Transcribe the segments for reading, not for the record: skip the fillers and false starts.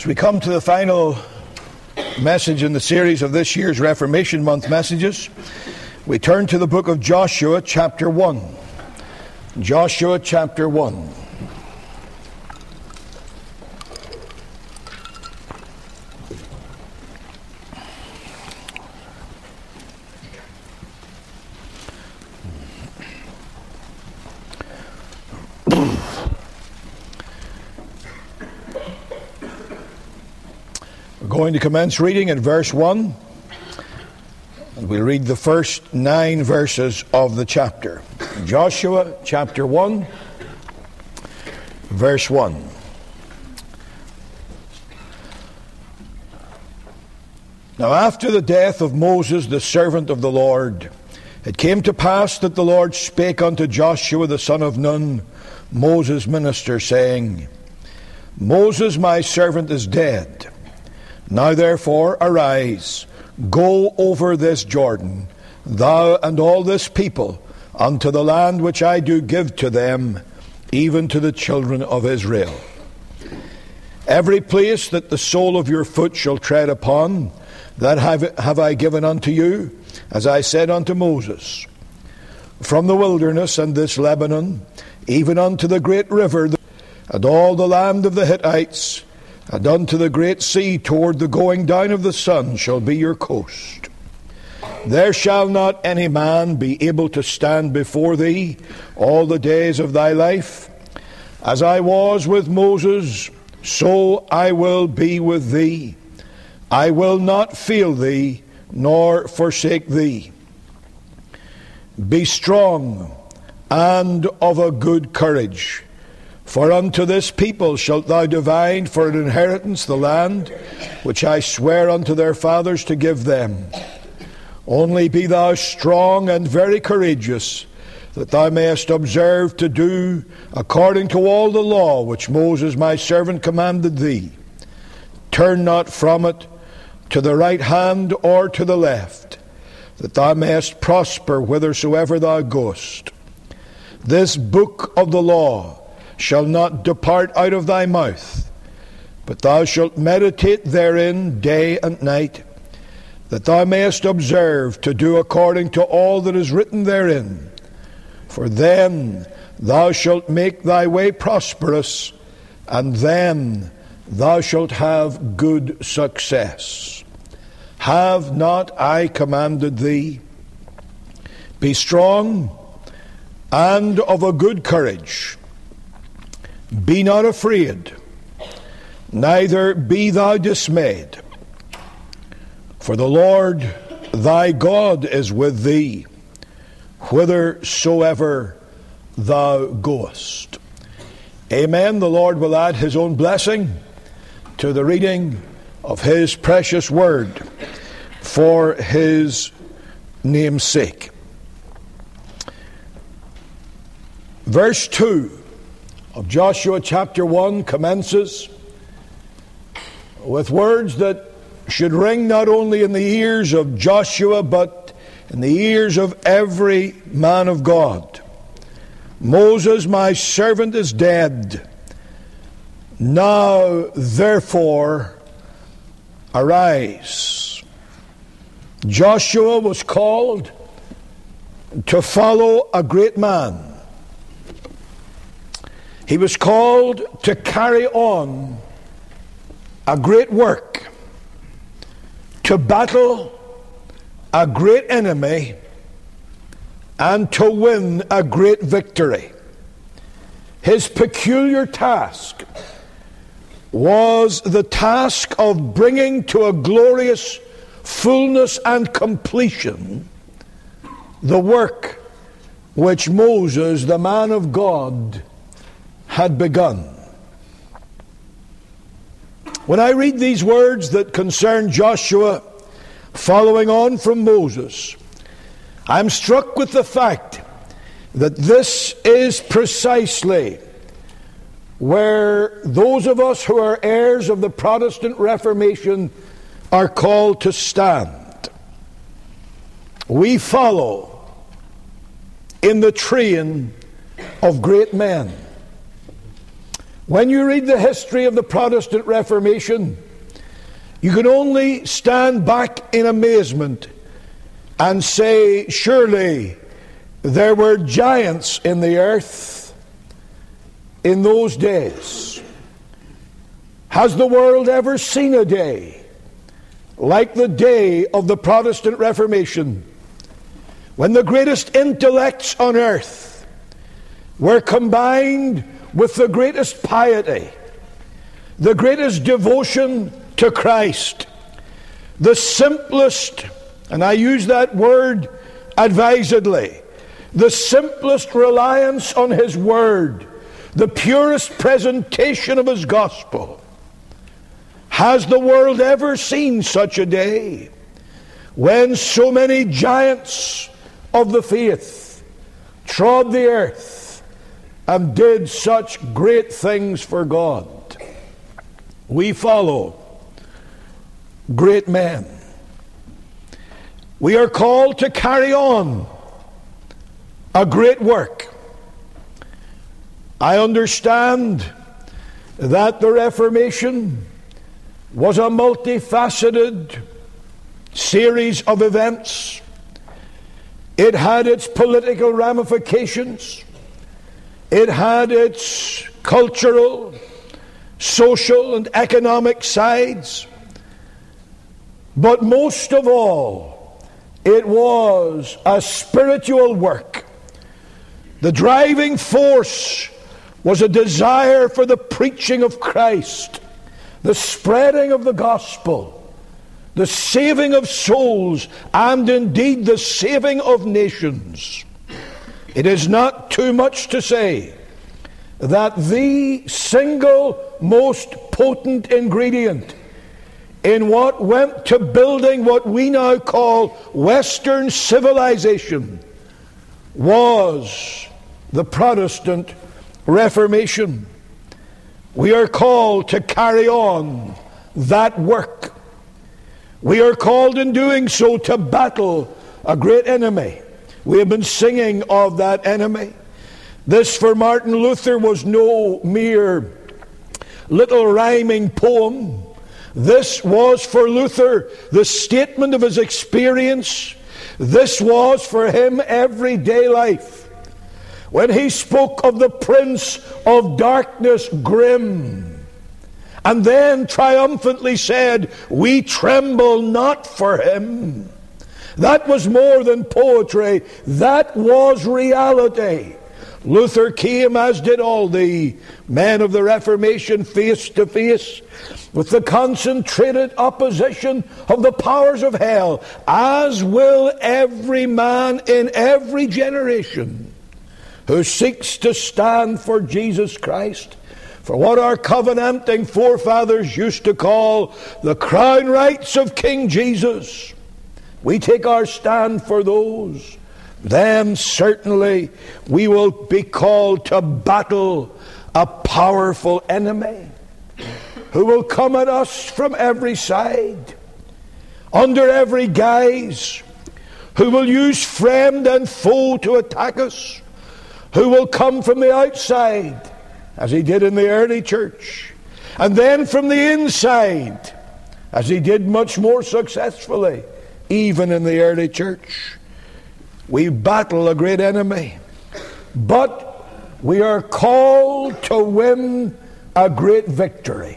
As we come to the final message in the series of this year's Reformation Month messages, we turn to the book of Joshua, chapter 1. Joshua, chapter 1. Going to commence reading at verse 1, and we'll read the first 9 verses of the chapter. Joshua chapter 1, verse 1. Now after the death of Moses, the servant of the Lord, it came to pass that the Lord spake unto Joshua the son of Nun, Moses' minister, saying, Moses my servant is dead. Now therefore arise, go over this Jordan, thou and all this people, unto the land which I do give to them, even to the children of Israel. Every place that the sole of your foot shall tread upon, that have I given unto you, as I said unto Moses. From the wilderness and this Lebanon, even unto the great river, and all the land of the Hittites, and unto the great sea toward the going down of the sun shall be your coast. There shall not any man be able to stand before thee all the days of thy life. As I was with Moses, so I will be with thee. I will not fail thee, nor forsake thee. Be strong and of a good courage. For unto this people shalt thou divide for an inheritance the land which I swear unto their fathers to give them. Only be thou strong and very courageous, that thou mayest observe to do according to all the law which Moses my servant commanded thee. Turn not from it to the right hand or to the left, that thou mayest prosper whithersoever thou goest. This book of the law shall not depart out of thy mouth, but thou shalt meditate therein day and night, that thou mayest observe to do according to all that is written therein. For then thou shalt make thy way prosperous, and then thou shalt have good success. Have not I commanded thee? Be strong and of a good courage. Be not afraid, neither be thou dismayed. For the Lord thy God is with thee, whithersoever thou goest. Amen. The Lord will add his own blessing to the reading of his precious word for his name's sake. Verse 2 of Joshua chapter 1 commences with words that should ring not only in the ears of Joshua, but in the ears of every man of God. Moses, my servant, is dead. Now, therefore, arise. Joshua was called to follow a great man. He was called to carry on a great work, to battle a great enemy, and to win a great victory. His peculiar task was the task of bringing to a glorious fullness and completion the work which Moses, the man of God, had begun. When I read these words that concern Joshua following on from Moses, I'm struck with the fact that this is precisely where those of us who are heirs of the Protestant Reformation are called to stand. We follow in the train of great men. When you read the history of the Protestant Reformation, you can only stand back in amazement and say, surely there were giants in the earth in those days. Has the world ever seen a day like the day of the Protestant Reformation, when the greatest intellects on earth were combined with the greatest piety, the greatest devotion to Christ, the simplest, and I use that word advisedly, the simplest reliance on His Word, the purest presentation of His gospel? Has the world ever seen such a day when so many giants of the faith trod the earth and did such great things for God? We follow great men. We are called to carry on a great work. I understand that the Reformation was a multifaceted series of events. It had its political ramifications. It had its cultural, social, and economic sides. But most of all, it was a spiritual work. The driving force was a desire for the preaching of Christ, the spreading of the gospel, the saving of souls, and indeed the saving of nations. It is not too much to say that the single most potent ingredient in what went to building what we now call Western civilization was the Protestant Reformation. We are called to carry on that work. We are called in doing so to battle a great enemy. We have been singing of that enemy. This for Martin Luther was no mere little rhyming poem. This was for Luther the statement of his experience. This was for him everyday life. When he spoke of the prince of darkness grim, and then triumphantly said, "We tremble not for him," that was more than poetry. That was reality. Luther came, as did all the men of the Reformation, face to face with the concentrated opposition of the powers of hell, as will every man in every generation who seeks to stand for Jesus Christ, for what our covenanting forefathers used to call the crown rights of King Jesus. We take our stand for those. Then certainly we will be called to battle a powerful enemy who will come at us from every side, under every guise, who will use friend and foe to attack us, who will come from the outside, as he did in the early church, and then from the inside, as he did much more successfully, even in the early church. We battle a great enemy, but we are called to win a great victory.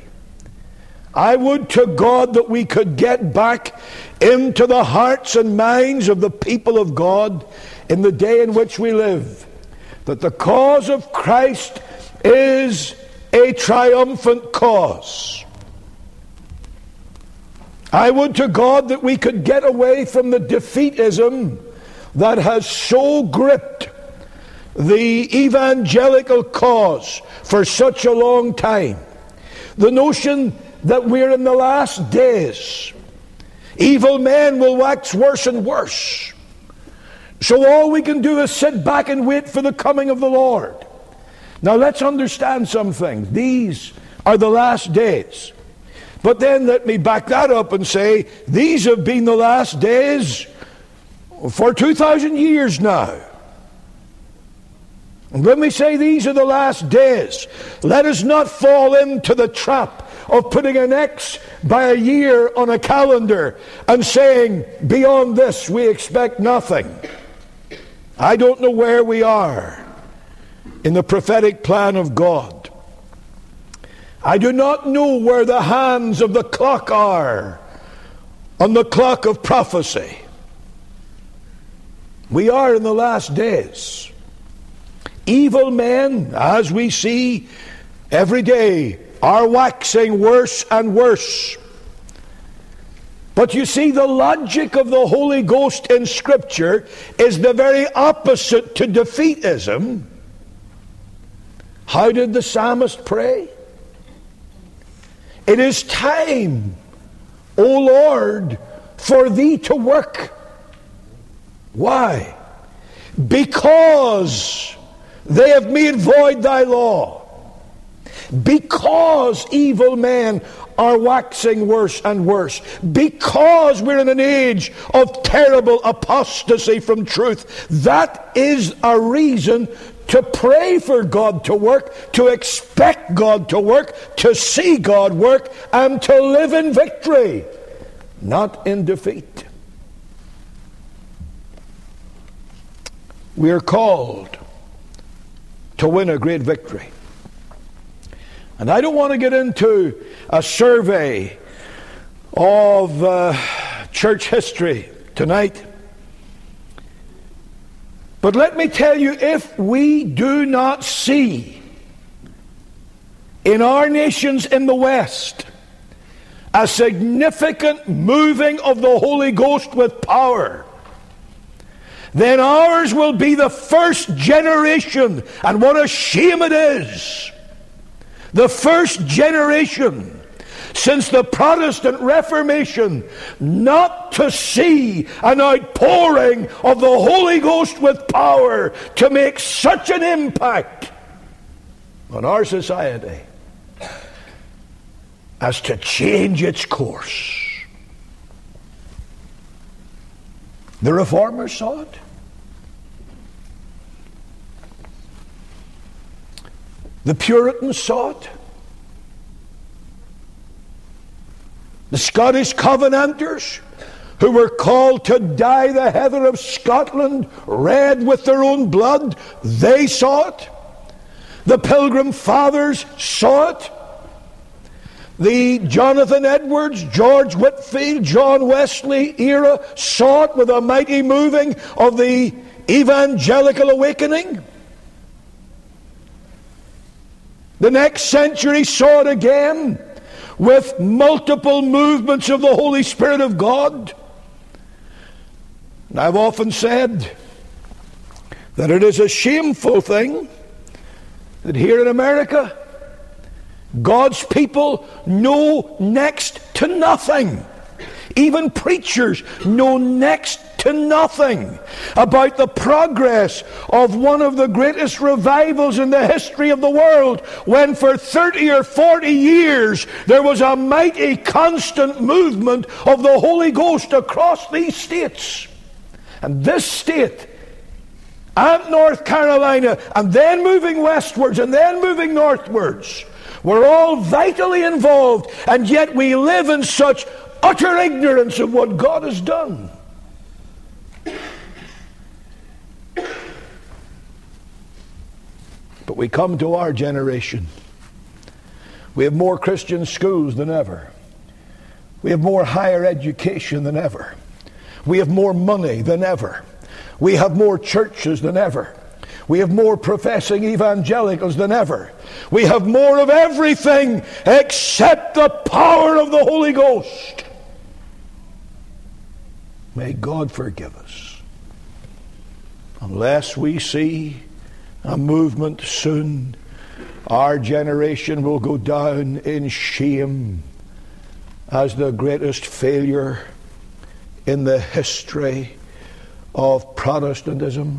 I would to God that we could get back into the hearts and minds of the people of God in the day in which we live, that the cause of Christ is a triumphant cause. I would to God that we could get away from the defeatism that has so gripped the evangelical cause for such a long time. The notion that we're in the last days. Evil men will wax worse and worse. So all we can do is sit back and wait for the coming of the Lord. Now let's understand something. These are the last days. But then let me back that up and say, these have been the last days for 2,000 years now. And when we say these are the last days, let us not fall into the trap of putting an X by a year on a calendar and saying, beyond this we expect nothing. I don't know where we are in the prophetic plan of God. I do not know where the hands of the clock are on the clock of prophecy. We are in the last days. Evil men, as we see every day, are waxing worse and worse. But you see, the logic of the Holy Ghost in Scripture is the very opposite to defeatism. How did the psalmist pray? It is time, O Lord, for thee to work. Why? Because they have made void thy law. Because evil men are waxing worse and worse. Because we're in an age of terrible apostasy from truth. That is a reason to pray for God to work, to expect God to work, to see God work, and to live in victory, not in defeat. We are called to win a great victory. And I don't want to get into a survey of church history tonight. But let me tell you, if we do not see in our nations in the West a significant moving of the Holy Ghost with power, then ours will be the first generation, and what a shame it is, the first generation since the Protestant Reformation not to see an outpouring of the Holy Ghost with power to make such an impact on our society as to change its course. The Reformers saw it. The Puritans saw it. The Scottish Covenanters, who were called to dye the heather of Scotland red with their own blood, they saw it. The Pilgrim Fathers saw it. The Jonathan Edwards, George Whitefield, John Wesley era saw it with a mighty moving of the evangelical awakening. The next century saw it again with multiple movements of the Holy Spirit of God. And I've often said that it is a shameful thing that here in America, God's people know next to nothing. Even preachers know next to nothing about the progress of one of the greatest revivals in the history of the world, when for 30 or 40 years there was a mighty constant movement of the Holy Ghost across these states. And this state and North Carolina, and then moving westwards and then moving northwards, we're all vitally involved, and yet we live in such utter ignorance of what God has done. But we come to our generation. We have more Christian schools than ever. We have more higher education than ever. We have more money than ever. We have more churches than ever. We have more professing evangelicals than ever. We have more of everything except the power of the Holy Ghost. May God forgive us unless we see a movement soon. Our generation will go down in shame as the greatest failure in the history of Protestantism.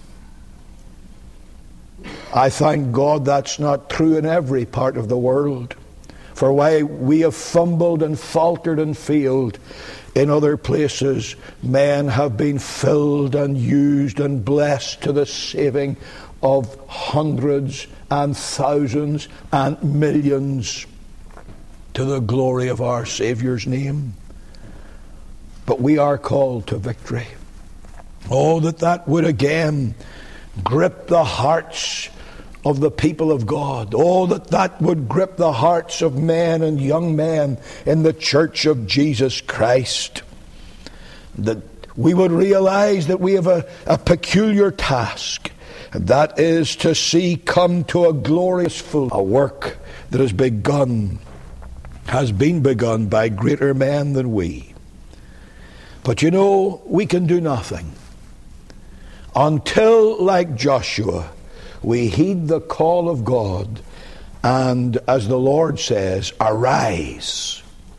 I thank God that's not true in every part of the world. For while we have fumbled and faltered and failed in other places, men have been filled and used and blessed to the saving of hundreds and thousands and millions to the glory of our Saviour's name. But we are called to victory. Oh, that would again grip the hearts of the people of God. Oh, that would grip the hearts of men and young men in the church of Jesus Christ. That we would realize that we have a peculiar task, and that is to see come to a glorious full a work that has been begun by greater men than we. But you know, we can do nothing until, like Joshua, we heed the call of God, and as the Lord says, arise.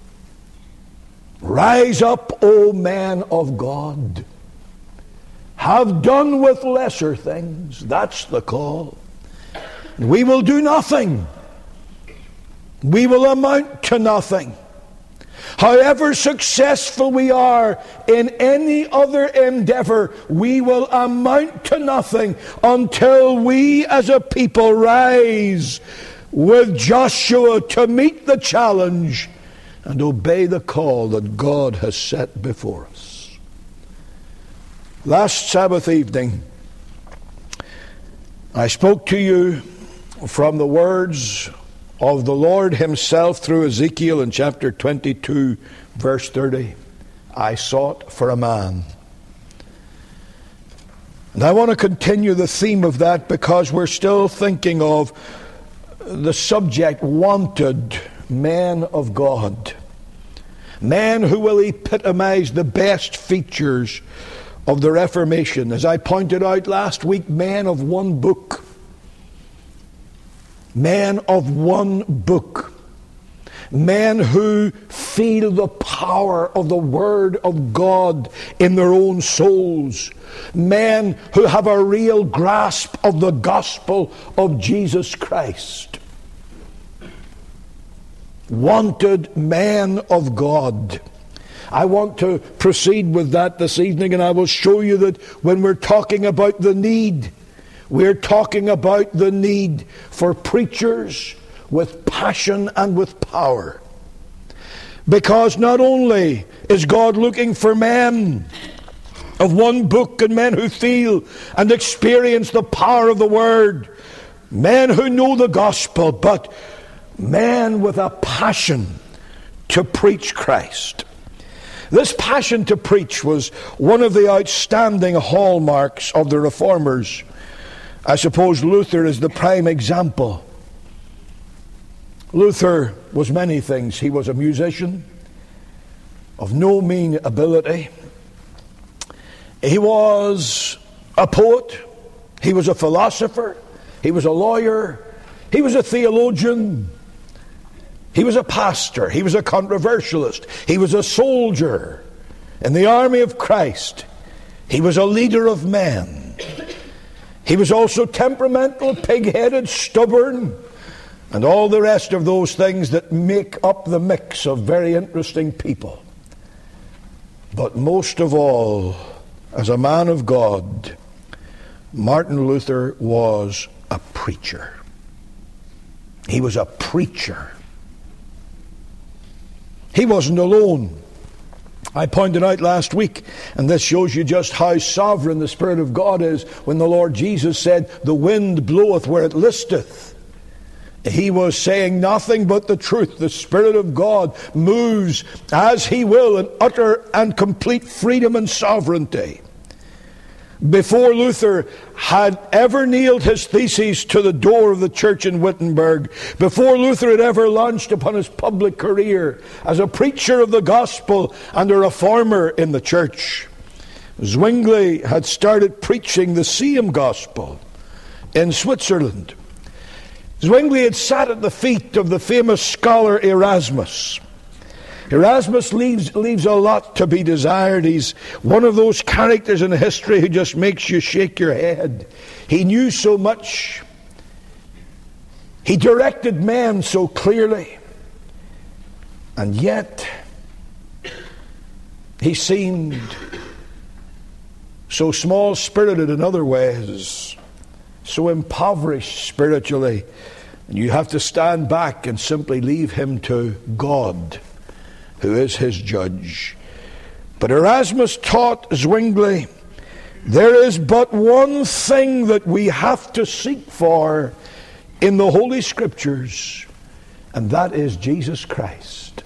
Rise up, O man of God. Have done with lesser things. That's the call. We will do nothing. We will amount to nothing. However successful we are in any other endeavor, we will amount to nothing until we as a people rise with Joshua to meet the challenge and obey the call that God has set before us. Last Sabbath evening, I spoke to you from the words of the Lord himself through Ezekiel in chapter 22, verse 30. I sought for a man. And I want to continue the theme of that because we're still thinking of the subject, wanted men of God. Men who will epitomize the best features of the Reformation. As I pointed out last week, men of one book. Men of one book. Men who feel the power of the Word of God in their own souls. Men who have a real grasp of the gospel of Jesus Christ. Wanted men of God. I want to proceed with that this evening, and I will show you that when we're talking about the need, we're talking about the need for preachers with passion and with power. Because not only is God looking for men of one book and men who feel and experience the power of the Word, men who know the gospel, but men with a passion to preach Christ. This passion to preach was one of the outstanding hallmarks of the Reformers. I suppose Luther is the prime example. Luther was many things. He was a musician of no mean ability. He was a poet. He was a philosopher. He was a lawyer. He was a theologian. He was a pastor. He was a controversialist. He was a soldier in the army of Christ. He was a leader of men. He was also temperamental, pig-headed, stubborn, and all the rest of those things that make up the mix of very interesting people. But most of all, as a man of God, Martin Luther was a preacher. He was a preacher. He wasn't alone. I pointed out last week, and this shows you just how sovereign the Spirit of God is, when the Lord Jesus said, "The wind bloweth where it listeth." He was saying nothing but the truth. The Spirit of God moves as He will in utter and complete freedom and sovereignty. Before Luther had ever nailed his theses to the door of the church in Wittenberg, before Luther had ever launched upon his public career as a preacher of the gospel and a reformer in the church, Zwingli had started preaching the same gospel in Switzerland. Zwingli had sat at the feet of the famous scholar Erasmus. Erasmus leaves a lot to be desired. He's one of those characters in history who just makes you shake your head. He knew so much. He directed men so clearly. And yet, he seemed so small-spirited in other ways. so impoverished spiritually, and you have to stand back and simply leave him to God, who is his judge. But Erasmus taught Zwingli, there is but one thing that we have to seek for in the Holy Scriptures, and that is Jesus Christ.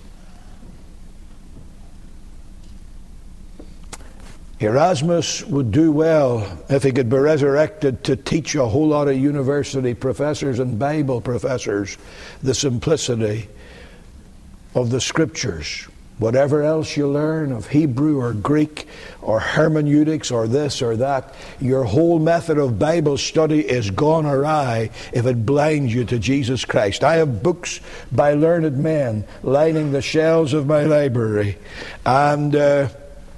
Erasmus would do well if he could be resurrected to teach a whole lot of university professors and Bible professors the simplicity of the Scriptures. Whatever else you learn of Hebrew or Greek or hermeneutics or this or that, your whole method of Bible study is gone awry if it blinds you to Jesus Christ. I have books by learned men lining the shelves of my library, and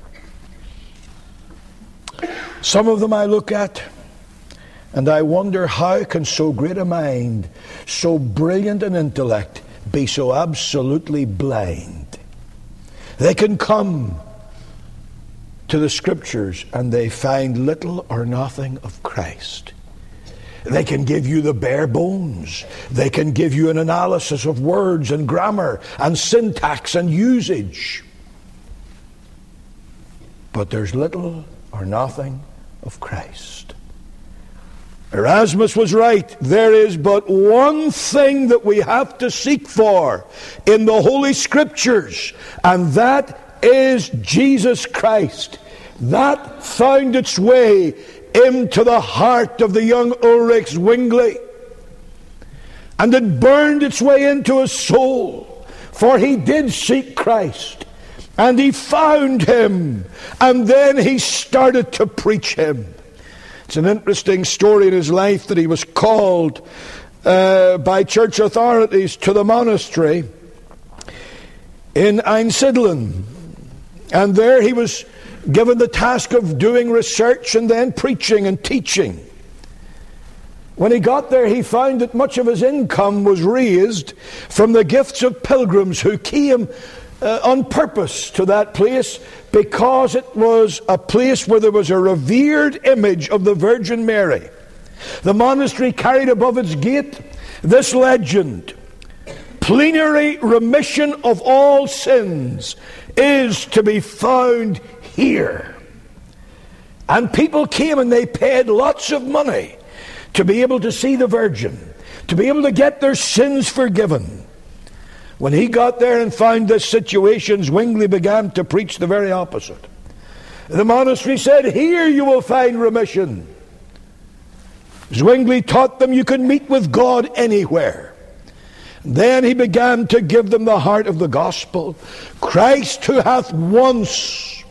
some of them I look at and I wonder, how can so great a mind, so brilliant an intellect, be so absolutely blind? They can come to the Scriptures and they find little or nothing of Christ. They can give you the bare bones. They can give you an analysis of words and grammar and syntax and usage. But there's little or nothing of Christ. Erasmus was right. There is but one thing that we have to seek for in the Holy Scriptures, and that is Jesus Christ. That found its way into the heart of the young Ulrich Zwingli, and it burned its way into his soul, for he did seek Christ, and he found him, and then he started to preach him. It's an interesting story in his life that he was called by church authorities to the monastery in Einsiedeln. And there he was given the task of doing research and then preaching and teaching. When he got there, he found that much of his income was raised from the gifts of pilgrims who came on purpose to that place, because it was a place where there was a revered image of the Virgin Mary. The monastery carried above its gate this legend: plenary remission of all sins is to be found here. And people came and they paid lots of money to be able to see the Virgin, to be able to get their sins forgiven. When he got there and found this situation, Zwingli began to preach the very opposite. The monastery said, here you will find remission. Zwingli taught them you can meet with God anywhere. Then he began to give them the heart of the gospel. Christ who hath once.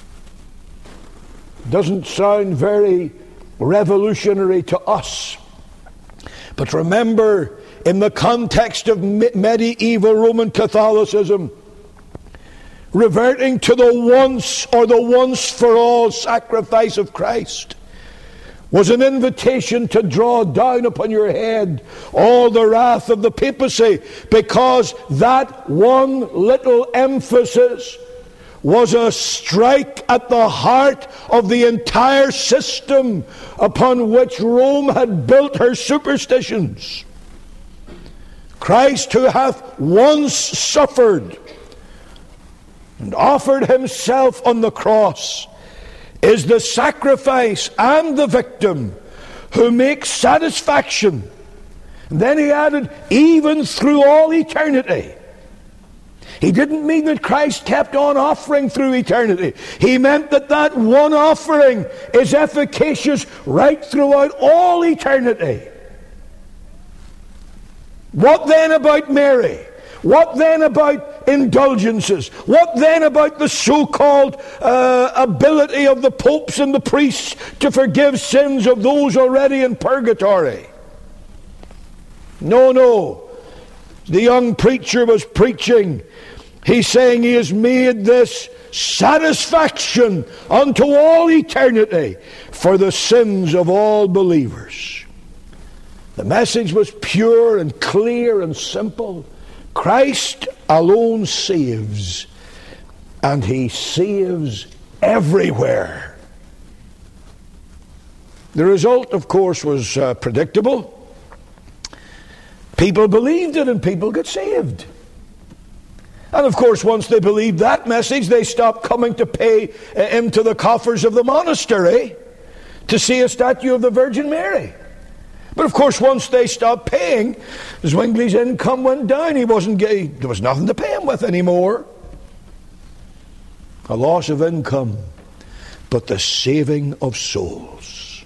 Doesn't sound very revolutionary to us. But remember, in the context of medieval Roman Catholicism, reverting to the once or the once-for-all sacrifice of Christ was an invitation to draw down upon your head all the wrath of the papacy, because that one little emphasis was a strike at the heart of the entire system upon which Rome had built her superstitions. Christ, who hath once suffered and offered himself on the cross, is the sacrifice and the victim who makes satisfaction. And then he added, even through all eternity. He didn't mean that Christ kept on offering through eternity. He meant that that one offering is efficacious right throughout all eternity. What then about Mary? What then about indulgences? What then about the so-called ability of the popes and the priests to forgive sins of those already in purgatory? No. The young preacher was preaching. He's saying he has made this satisfaction unto all eternity for the sins of all believers. The message was pure and clear and simple. Christ alone saves, and he saves everywhere. The result, of course, was predictable. People believed it and people got saved. And of course, once they believed that message, they stopped coming to pay into the coffers of the monastery to see a statue of the Virgin Mary. But of course, once they stopped paying, Zwingli's income went down. There was nothing to pay him with anymore. A loss of income, but the saving of souls.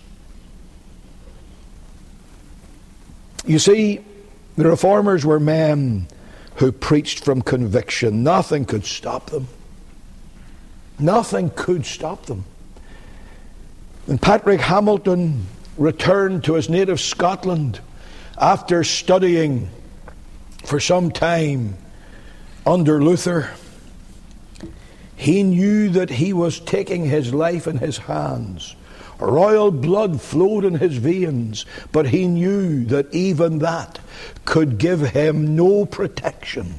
You see, the Reformers were men who preached from conviction. Nothing could stop them. Nothing could stop them. When Patrick Hamilton returned to his native Scotland after studying for some time under Luther, he knew that he was taking his life in his hands. Royal blood flowed in his veins, but he knew that even that could give him no protection.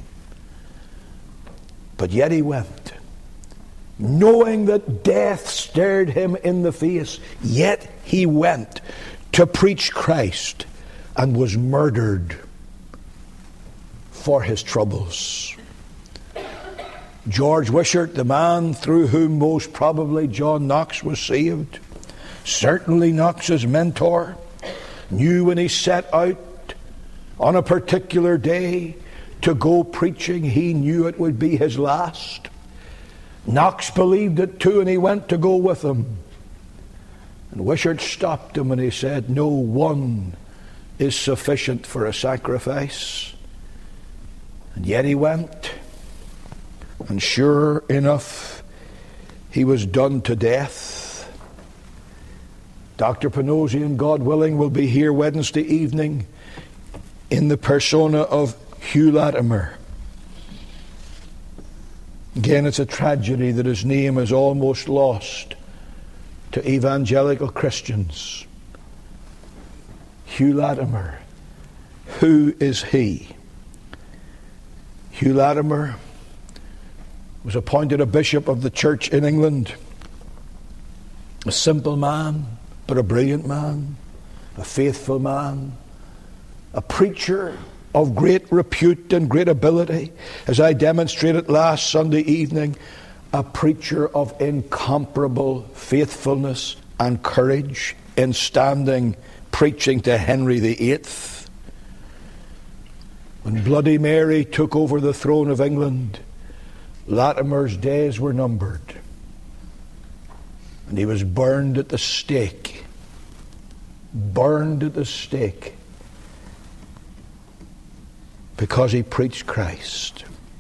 But yet he went, knowing that death stared him in the face. Yet he went to preach Christ and was murdered for his troubles. George Wishart, the man through whom most probably John Knox was saved, certainly Knox's mentor, knew when he set out on a particular day to go preaching, he knew it would be his last. Knox believed it too, and he went to go with him. And Wishart stopped him and he said, "No one is sufficient for a sacrifice." And yet he went, and sure enough, he was done to death. Dr. Panosian, God willing, will be here Wednesday evening in the persona of Hugh Latimer. Again, it's a tragedy that his name is almost lost to evangelical Christians. Hugh Latimer. Who is he? Hugh Latimer was appointed a bishop of the church in England. A simple man, but a brilliant man, a faithful man, a preacher of great repute and great ability, as I demonstrated last Sunday evening, a preacher of incomparable faithfulness and courage in standing preaching to Henry VIII. When Bloody Mary took over the throne of England, Latimer's days were numbered, and he was burned at the stake. Burned at the stake because he preached Christ.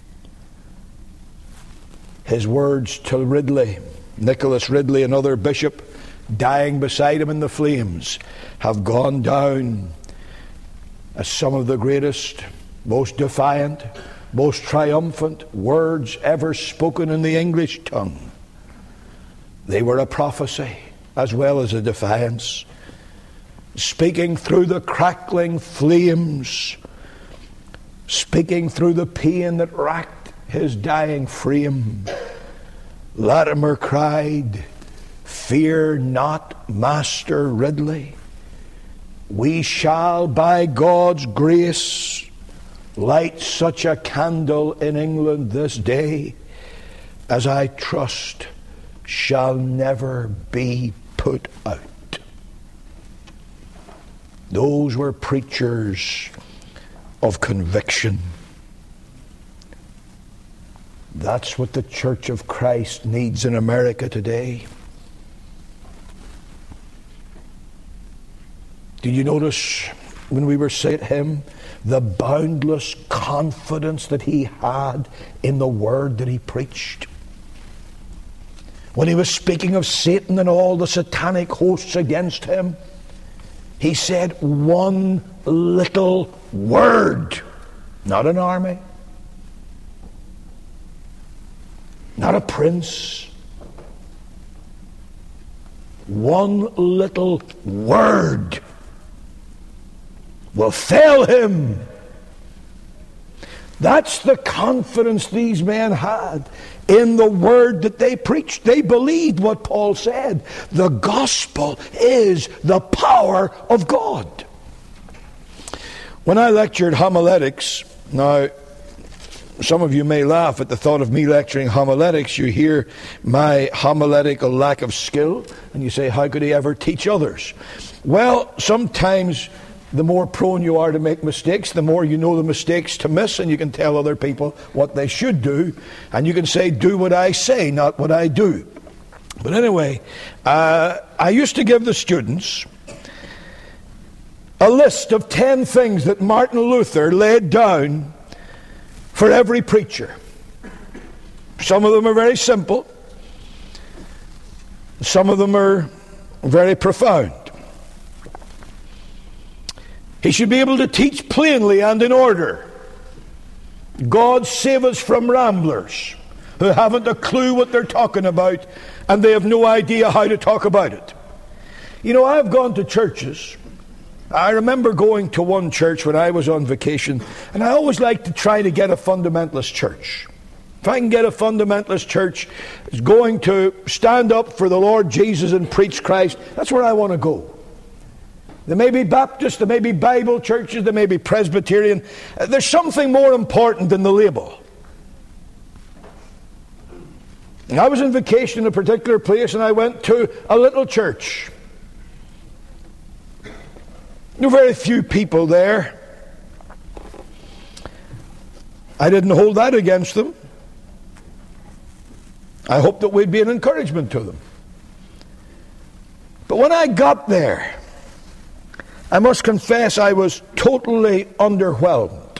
His words to Ridley, Nicholas Ridley, another bishop, dying beside him in the flames, have gone down as some of the greatest, most defiant, most triumphant words ever spoken in the English tongue. They were a prophecy as well as a defiance, speaking through the crackling flames, speaking through the pain that racked his dying frame. Latimer cried, "Fear not, Master Ridley. We shall, by God's grace, light such a candle in England this day as I trust shall never be put out." Those were preachers of conviction. That's what the Church of Christ needs in America today. Did you notice when we were saying him, the boundless confidence that he had in the word that he preached? When he was speaking of Satan and all the satanic hosts against him, he said one little word, not an army, not a prince, one little word will fail him. That's the confidence these men had in the word that they preached. They believed what Paul said. The gospel is the power of God. When I lectured homiletics, now some of you may laugh at the thought of me lecturing homiletics. You hear my homiletical lack of skill, and you say, how could he ever teach others? Well, sometimes the more prone you are to make mistakes, the more you know the mistakes to miss, and you can tell other people what they should do, and you can say, do what I say, not what I do. But anyway, I used to give the students a list of 10 things that Martin Luther laid down for every preacher. Some of them are very simple. Some of them are very profound. He should be able to teach plainly and in order. God save us from ramblers who haven't a clue what they're talking about, and they have no idea how to talk about it. You know, I've gone to churches. I remember going to one church when I was on vacation, and I always like to try to get a fundamentalist church. If I can get a fundamentalist church that's going to stand up for the Lord Jesus and preach Christ, that's where I want to go. There may be Baptist, there may be Bible churches, there may be Presbyterian. There's something more important than the label. And I was on vacation in a particular place, and I went to a little church. There were very few people there. I didn't hold that against them. I hoped that we'd be an encouragement to them. But when I got there, I must confess I was totally underwhelmed.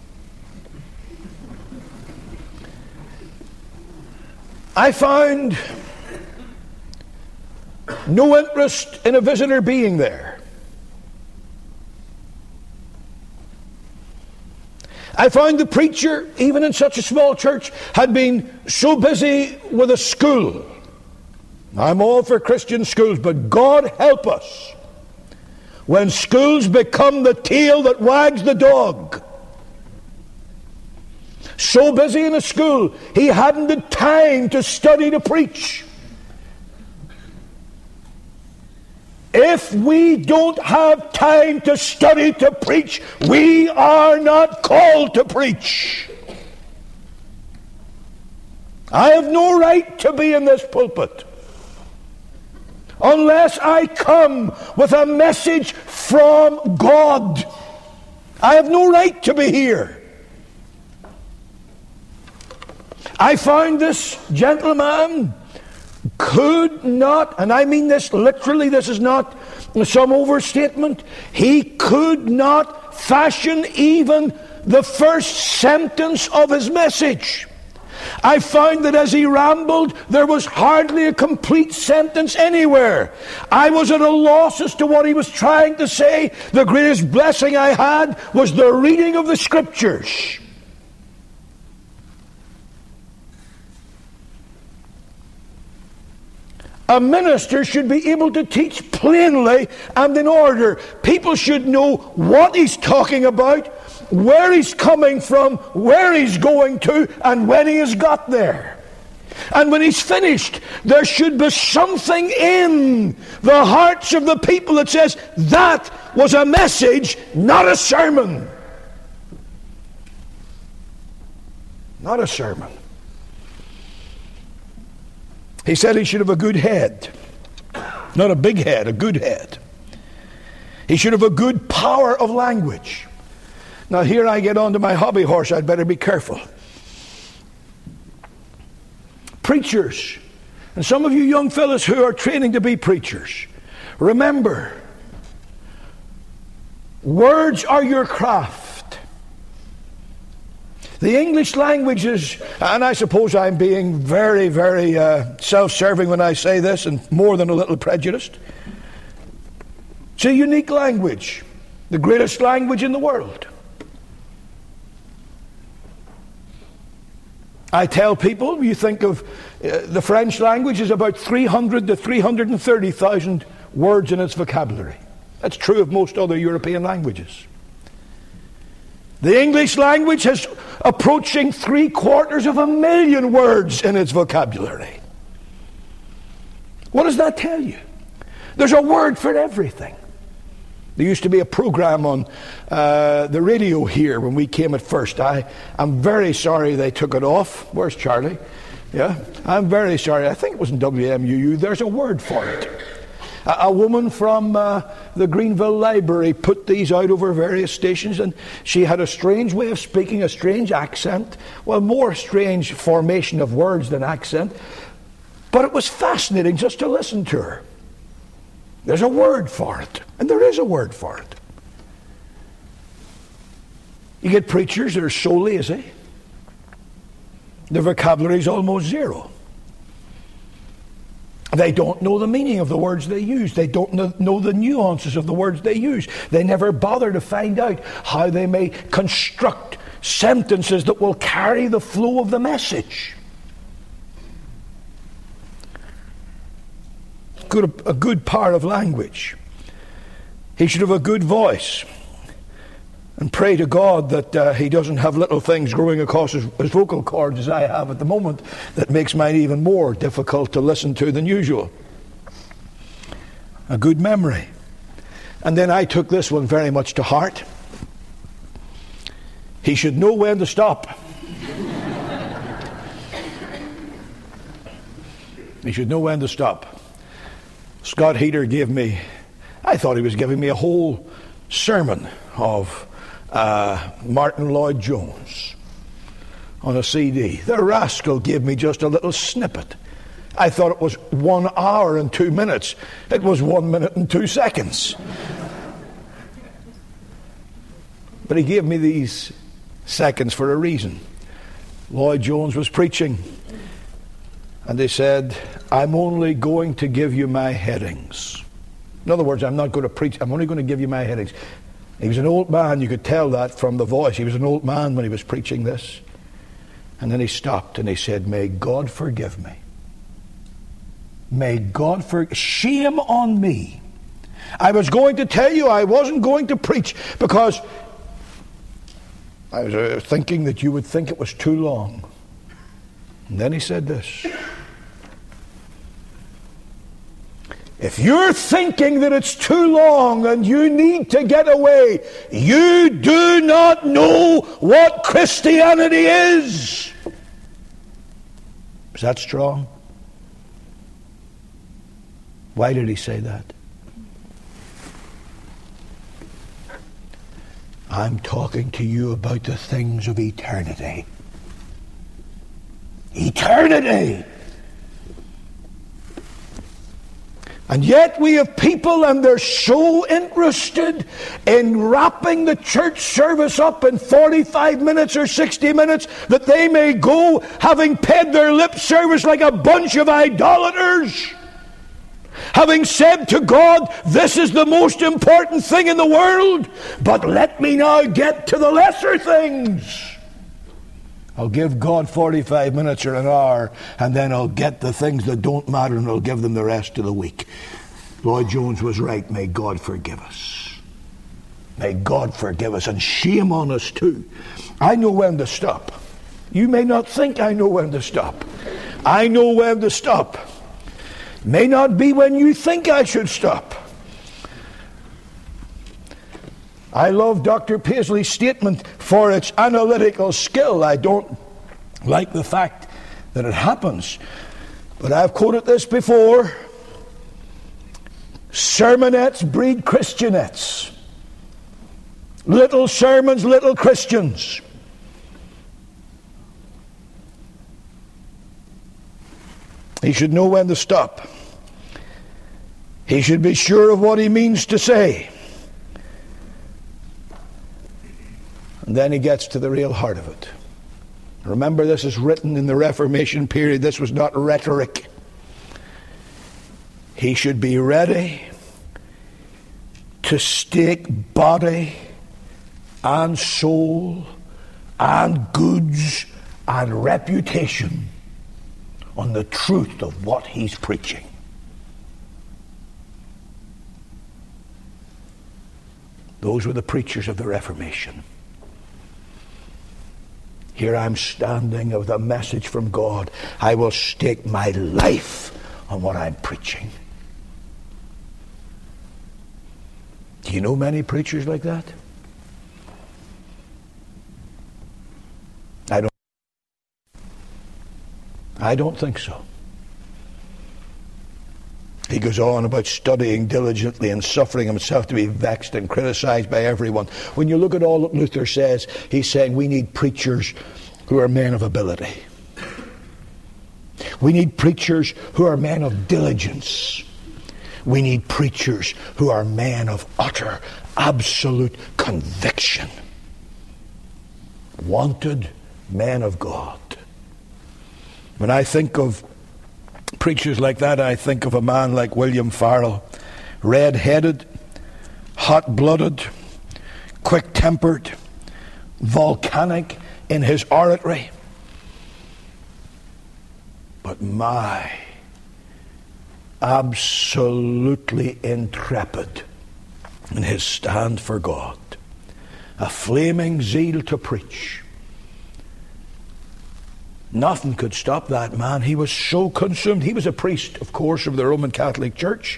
I found no interest in a visitor being there. I found the preacher, even in such a small church, had been so busy with a school. I'm all for Christian schools, but God help us when schools become the tail that wags the dog. So busy in a school, he hadn't the time to study to preach. If we don't have time to study to preach, we are not called to preach. I have no right to be in this pulpit unless I come with a message from God. I have no right to be here. I found this gentleman could not, and I mean this literally, this is not some overstatement, he could not fashion even the first sentence of his message. I found that as he rambled, there was hardly a complete sentence anywhere. I was at a loss as to what he was trying to say. The greatest blessing I had was the reading of the Scriptures. A minister should be able to teach plainly and in order. People should know what he's talking about, where he's coming from, where he's going to, and when he has got there. And when he's finished, there should be something in the hearts of the people that says, that was a message, not a sermon. Not a sermon. He said he should have a good head. Not a big head, a good head. He should have a good power of language. Now here I get onto my hobby horse, I'd better be careful. Preachers, and some of you young fellas who are training to be preachers, remember, words are your craft. The English language is, and I suppose I'm being very, very self-serving when I say this, and more than a little prejudiced. It's a unique language, the greatest language in the world. I tell people, you think of the French language is about 300 to 330,000 words in its vocabulary. That's true of most other European languages. The English language has approaching 750,000 words in its vocabulary. What does that tell you? There's a word for everything. There used to be a program on the radio here when we came at first. I'm very sorry they took it off. Where's Charlie? Yeah, I'm very sorry. I think it was in WMUU. There's a word for it. A woman from the Greenville Library put these out over various stations, and she had a strange way of speaking, a strange accent. Well, more strange formation of words than accent. But it was fascinating just to listen to her. There's a word for it, and there is a word for it. You get preachers that are so lazy, their vocabulary is almost zero. They don't know the meaning of the words they use. They don't know the nuances of the words they use. They never bother to find out how they may construct sentences that will carry the flow of the message. A good part of language. He should have a good voice. And pray to God that he doesn't have little things growing across his vocal cords as I have at the moment that makes mine even more difficult to listen to than usual. A good memory. And then I took this one very much to heart. He should know when to stop. He should know when to stop. Scott Heater gave me, I thought he was giving me a whole sermon of Martin Lloyd-Jones on a CD. The rascal gave me just a little snippet. I thought it was 1 hour and 2 minutes. It was 1 minute and 2 seconds. But he gave me these seconds for a reason. Lloyd-Jones was preaching, and they said, I'm only going to give you my headings. In other words, I'm not going to preach, I'm only going to give you my headings. He was an old man, you could tell that from the voice. He was an old man when he was preaching this. And then he stopped and he said, may God forgive me. May God forgive. Shame on me. I was going to tell you I wasn't going to preach because I was thinking that you would think it was too long. And then he said this. If you're thinking that it's too long and you need to get away, you do not know what Christianity is. Is that strong? Why did he say that? I'm talking to you about the things of eternity. Eternity! And yet we have people, and they're so interested in wrapping the church service up in 45 minutes or 60 minutes that they may go, having paid their lip service like a bunch of idolaters, having said to God, this is the most important thing in the world, but let me now get to the lesser things. I'll give God 45 minutes or an hour, and then I'll get the things that don't matter, and I'll give them the rest of the week. Lloyd-Jones was right. May God forgive us. May God forgive us, and shame on us too. I know when to stop. You may not think I know when to stop. I know when to stop. May not be when you think I should stop. I love Dr. Paisley's statement for its analytical skill. I don't like the fact that it happens. But I've quoted this before. Sermonettes breed Christianettes. Little sermons, little Christians. He should know when to stop. He should be sure of what he means to say. And then he gets to the real heart of it. Remember, this is written in the Reformation period. This was not rhetoric. He should be ready to stake body and soul and goods and reputation on the truth of what he's preaching. Those were the preachers of the Reformation. Here I'm standing with a message from God. I will stake my life on what I'm preaching. Do you know many preachers like that? I don't think so. He goes on about studying diligently and suffering himself to be vexed and criticized by everyone. When you look at all that Luther says, he's saying we need preachers who are men of ability. We need preachers who are men of diligence. We need preachers who are men of utter, absolute conviction. Wanted men of God. When I think of preachers like that, I think of a man like William Farel, red-headed, hot-blooded, quick-tempered, volcanic in his oratory. But my, absolutely intrepid in his stand for God. A flaming zeal to preach. Nothing could stop that man. He was so consumed. He was a priest, of course, of the Roman Catholic Church.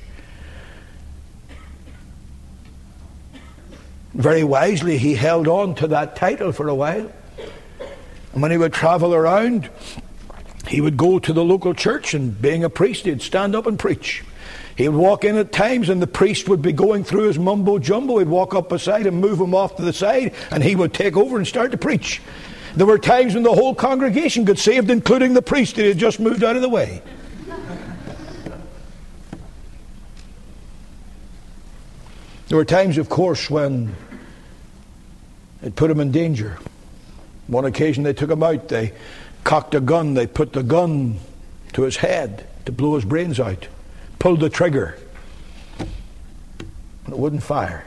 Very wisely, he held on to that title for a while. And when he would travel around, he would go to the local church, and being a priest, he'd stand up and preach. He would walk in at times, and the priest would be going through his mumbo-jumbo. He'd walk up beside him, move him off to the side, and he would take over and start to preach. There were times when the whole congregation got saved, including the priest that had just moved out of the way. There were times, of course, when it put him in danger. One occasion they took him out. They cocked a gun. They put the gun to his head to blow his brains out. Pulled the trigger. And it wouldn't fire.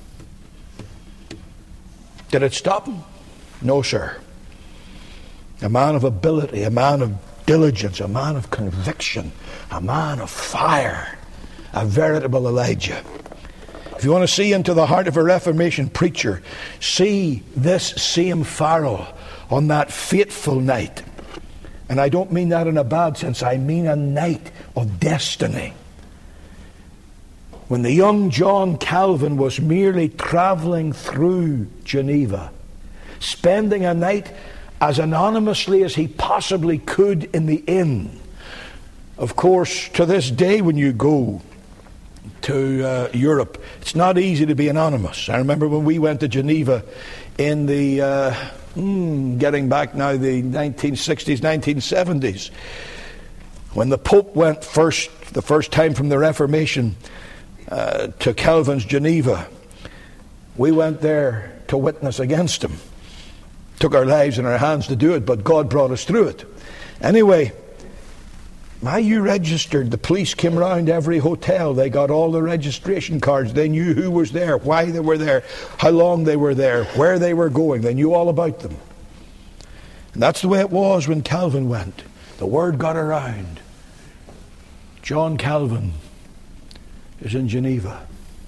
Did it stop him? No, sir. A man of ability, a man of diligence, a man of conviction, a man of fire, a veritable Elijah. If you want to see into the heart of a Reformation preacher, see this same Farel on that fateful night. And I don't mean that in a bad sense, I mean a night of destiny. When the young John Calvin was merely travelling through Geneva, spending a night as anonymously as he possibly could in the inn. Of course, to this day when you go to Europe, it's not easy to be anonymous. I remember when we went to Geneva in the, getting back now, the 1960s, 1970s, when the Pope went the first time from the Reformation to Calvin's Geneva, we went there to witness against him. Took our lives in our hands to do it, but God brought us through it. Anyway, you registered. The police came round every hotel. They got all the registration cards. They knew who was there, why they were there, how long they were there, where they were going. They knew all about them. And that's the way it was when Calvin went. The word got around. John Calvin is in Geneva.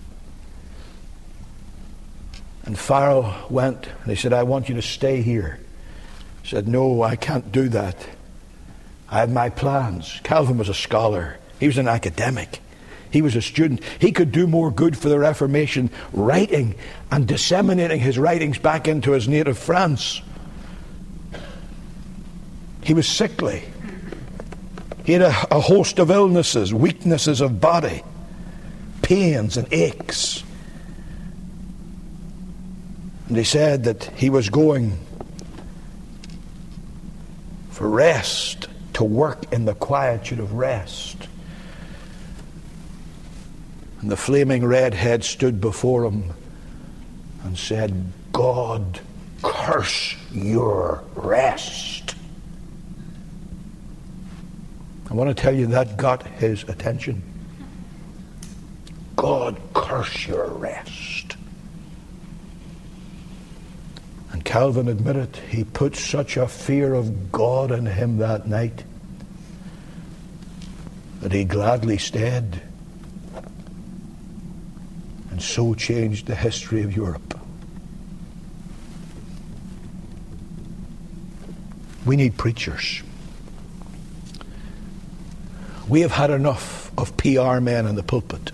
And Farel went, and he said, I want you to stay here. He said, no, I can't do that. I have my plans. Calvin was a scholar. He was an academic. He was a student. He could do more good for the Reformation writing and disseminating his writings back into his native France. He was sickly. He had a host of illnesses, weaknesses of body, pains and aches. And he said that he was going for rest, to work in the quietude of rest. And the flaming redhead stood before him and said, God curse your rest. I want to tell you that got his attention. God curse your rest. And Calvin admitted he put such a fear of God in him that night that he gladly stayed, and so changed the history of Europe. We need preachers. We have had enough of PR men in the pulpit.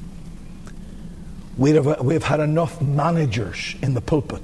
We've had enough managers in the pulpit.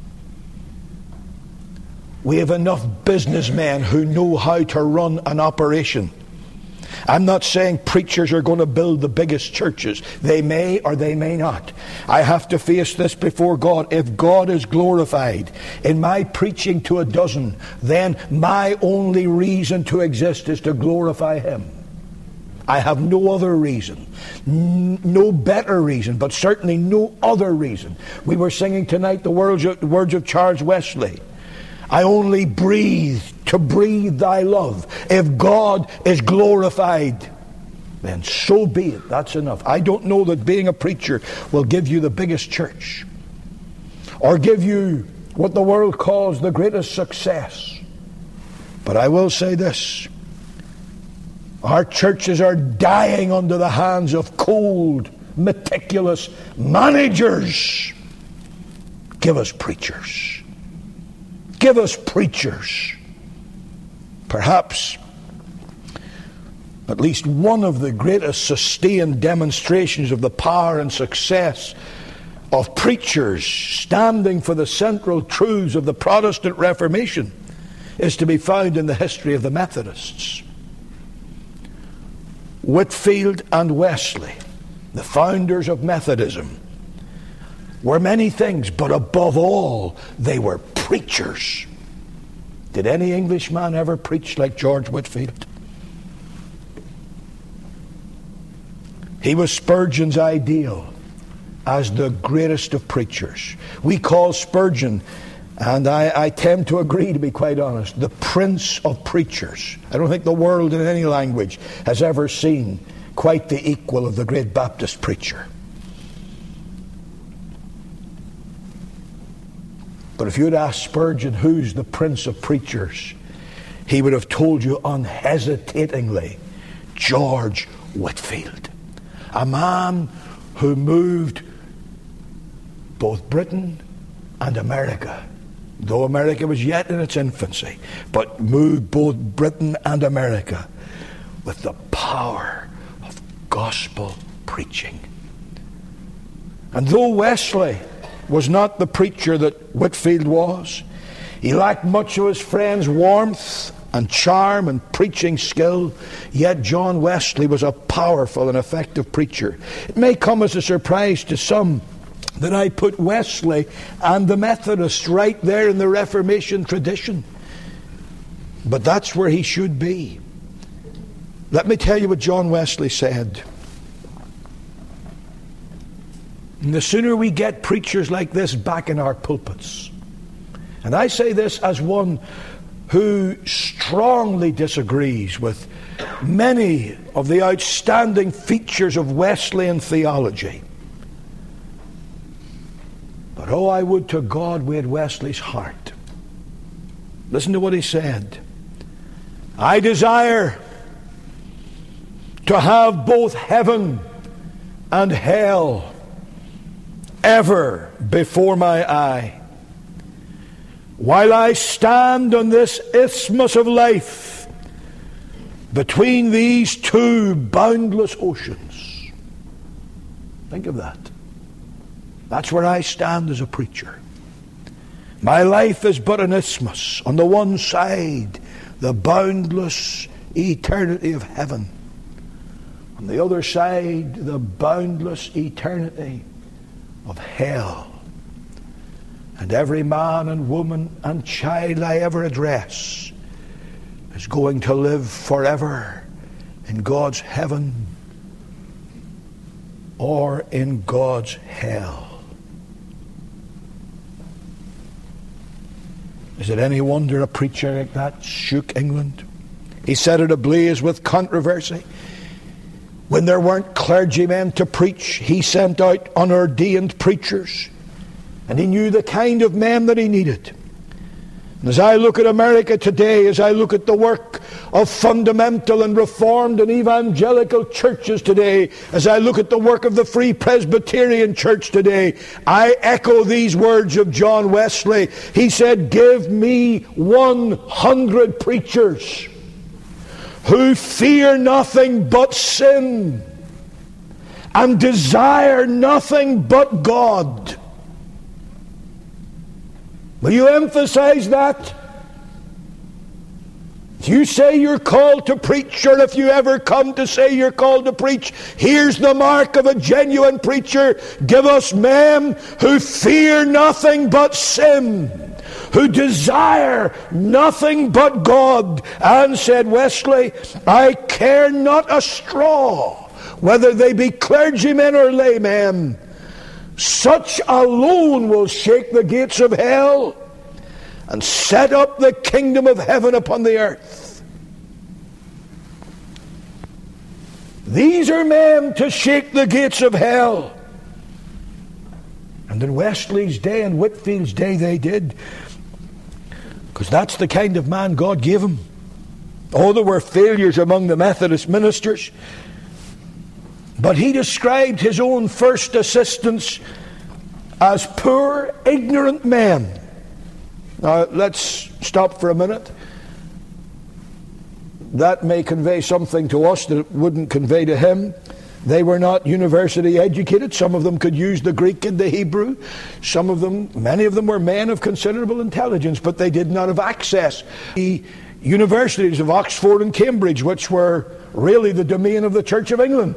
We have enough businessmen who know how to run an operation. I'm not saying preachers are going to build the biggest churches. They may or they may not. I have to face this before God. If God is glorified in my preaching to a dozen, then my only reason to exist is to glorify Him. I have no other reason, no better reason, but certainly no other reason. We were singing tonight the words of Charles Wesley. I only breathe to breathe thy love. If God is glorified, then so be it. That's enough. I don't know that being a preacher will give you the biggest church or give you what the world calls the greatest success. But I will say this. Our churches are dying under the hands of cold, meticulous managers. Give us preachers. Give us preachers. Perhaps at least one of the greatest sustained demonstrations of the power and success of preachers standing for the central truths of the Protestant Reformation is to be found in the history of the Methodists. Whitefield and Wesley, the founders of Methodism, were many things, but above all, they were preachers. Did any Englishman ever preach like George Whitefield? He was Spurgeon's ideal as the greatest of preachers. We call Spurgeon, and I tend to agree, to be quite honest, the prince of preachers. I don't think the world in any language has ever seen quite the equal of the great Baptist preacher. But if you'd asked Spurgeon who's the prince of preachers, he would have told you unhesitatingly, George Whitefield. A man who moved both Britain and America, though America was yet in its infancy, but moved both Britain and America with the power of gospel preaching. And though Wesley was not the preacher that Whitefield was, he lacked much of his friend's warmth and charm and preaching skill, yet John Wesley was a powerful and effective preacher. It may come as a surprise to some that I put Wesley and the Methodists right there in the Reformation tradition. But that's where he should be. Let me tell you what John Wesley said. And the sooner we get preachers like this back in our pulpits, and I say this as one who strongly disagrees with many of the outstanding features of Wesleyan theology. But oh, I would to God we had Wesley's heart. Listen to what he said. I desire to have both heaven and hell ever before my eye, while I stand on this isthmus of life between these two boundless oceans. Think of that. That's where I stand as a preacher. My life is but an isthmus. On the one side, the boundless eternity of heaven. On the other side, the boundless eternity of hell. And every man and woman and child I ever address is going to live forever in God's heaven or in God's hell. Is it any wonder a preacher like that shook England? He set it ablaze with controversy. When there weren't clergymen to preach, he sent out unordained preachers. And he knew the kind of men that he needed. And as I look at America today, as I look at the work of fundamental and reformed and evangelical churches today, as I look at the work of the Free Presbyterian Church today, I echo these words of John Wesley. He said, "Give me 100 preachers who fear nothing but sin and desire nothing but God." Will you emphasize that? If you say you're called to preach, or if you ever come to say you're called to preach, here's the mark of a genuine preacher. Give us men who fear nothing but sin, who desire nothing but God. And said Wesley, "I care not a straw whether they be clergymen or laymen. Such alone will shake the gates of hell and set up the kingdom of heaven upon the earth." These are men to shake the gates of hell. And in Wesley's day and Whitfield's day they did, because that's the kind of man God gave him. Oh, there were failures among the Methodist ministers, but he described his own first assistants as poor, ignorant men. Now, let's stop for a minute. That may convey something to us that it wouldn't convey to him. They were not university educated. Some of them could use the Greek and the Hebrew. Some of them, many of them were men of considerable intelligence, but they did not have access. The universities of Oxford and Cambridge, which were really the domain of the Church of England,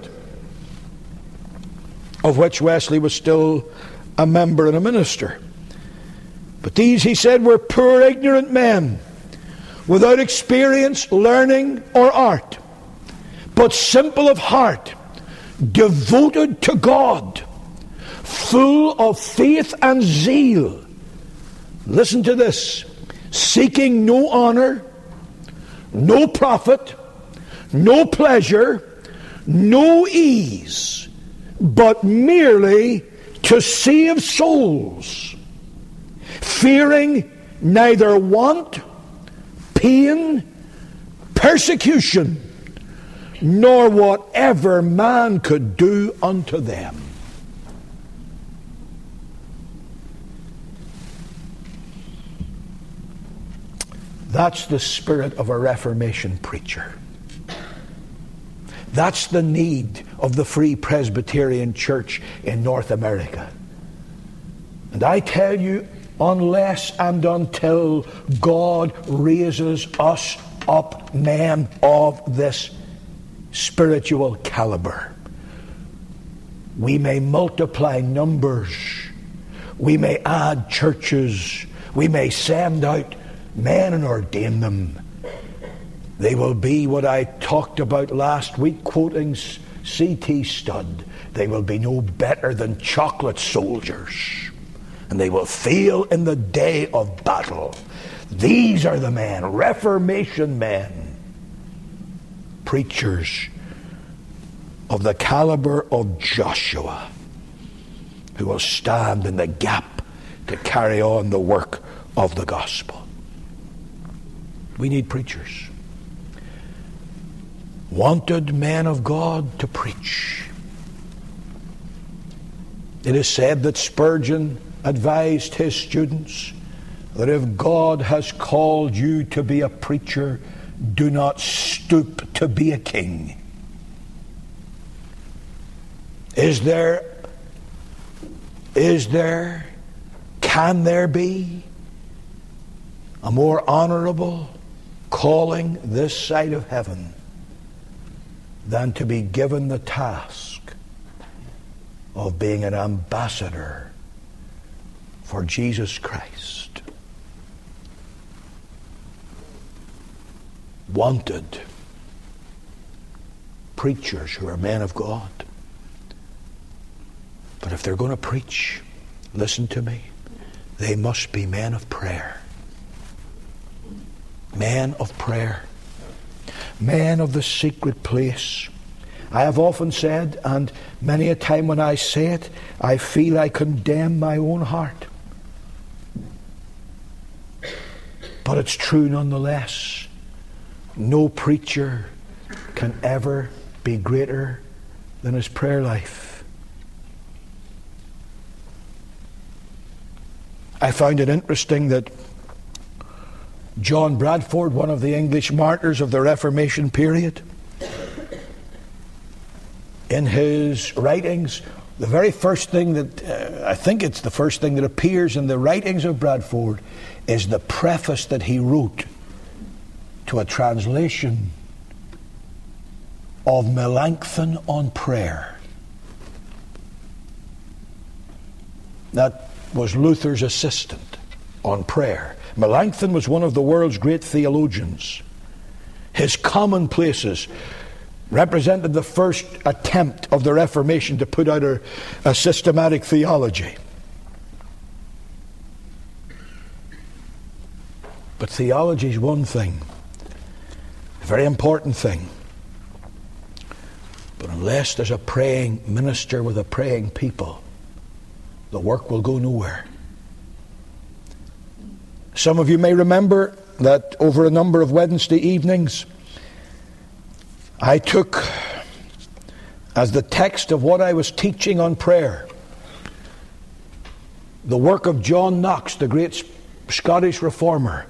of which Wesley was still a member and a minister. But these, he said, were poor, ignorant men, without experience, learning, or art, but simple of heart, devoted to God, full of faith and zeal. Listen to this: seeking no honor, no profit, no pleasure, no ease, but merely to save souls, fearing neither want, pain, persecution, nor whatever man could do unto them. That's the spirit of a Reformation preacher. That's the need of the Free Presbyterian Church in North America. And I tell you, unless and until God raises us up men of this spiritual caliber, we may multiply numbers, we may add churches, we may send out men and ordain them. They will be what I talked about last week, quoting C.T. Studd. They will be no better than chocolate soldiers, and they will fail in the day of battle. These are the men, Reformation men, preachers of the caliber of Joshua, who will stand in the gap to carry on the work of the gospel. We need preachers. Wanted men of God to preach. It is said that Spurgeon advised his students that if God has called you to be a preacher, do not stoop to be a king. Is there, can there be a more honorable calling this side of heaven than to be given the task of being an ambassador for Jesus Christ? Wanted preachers who are men of God. But if they're going to preach, listen to me, they must be men of prayer. Men of prayer. Men of the secret place. I have often said, and many a time when I say it, I feel I condemn my own heart. But it's true nonetheless. No preacher can ever be greater than his prayer life. I find it interesting that John Bradford, one of the English martyrs of the Reformation period, in his writings, the very first thing that, I think it's the first thing that appears in the writings of Bradford, is the preface that he wrote to a translation of Melanchthon on prayer. That was Luther's assistant on prayer. Melanchthon was one of the world's great theologians. His commonplaces represented the first attempt of the Reformation to put out a systematic theology. But theology is one thing, a very important thing. But unless there's a praying minister with a praying people, the work will go nowhere. Some of you may remember that over a number of Wednesday evenings, I took as the text of what I was teaching on prayer the work of John Knox, the great Scottish reformer.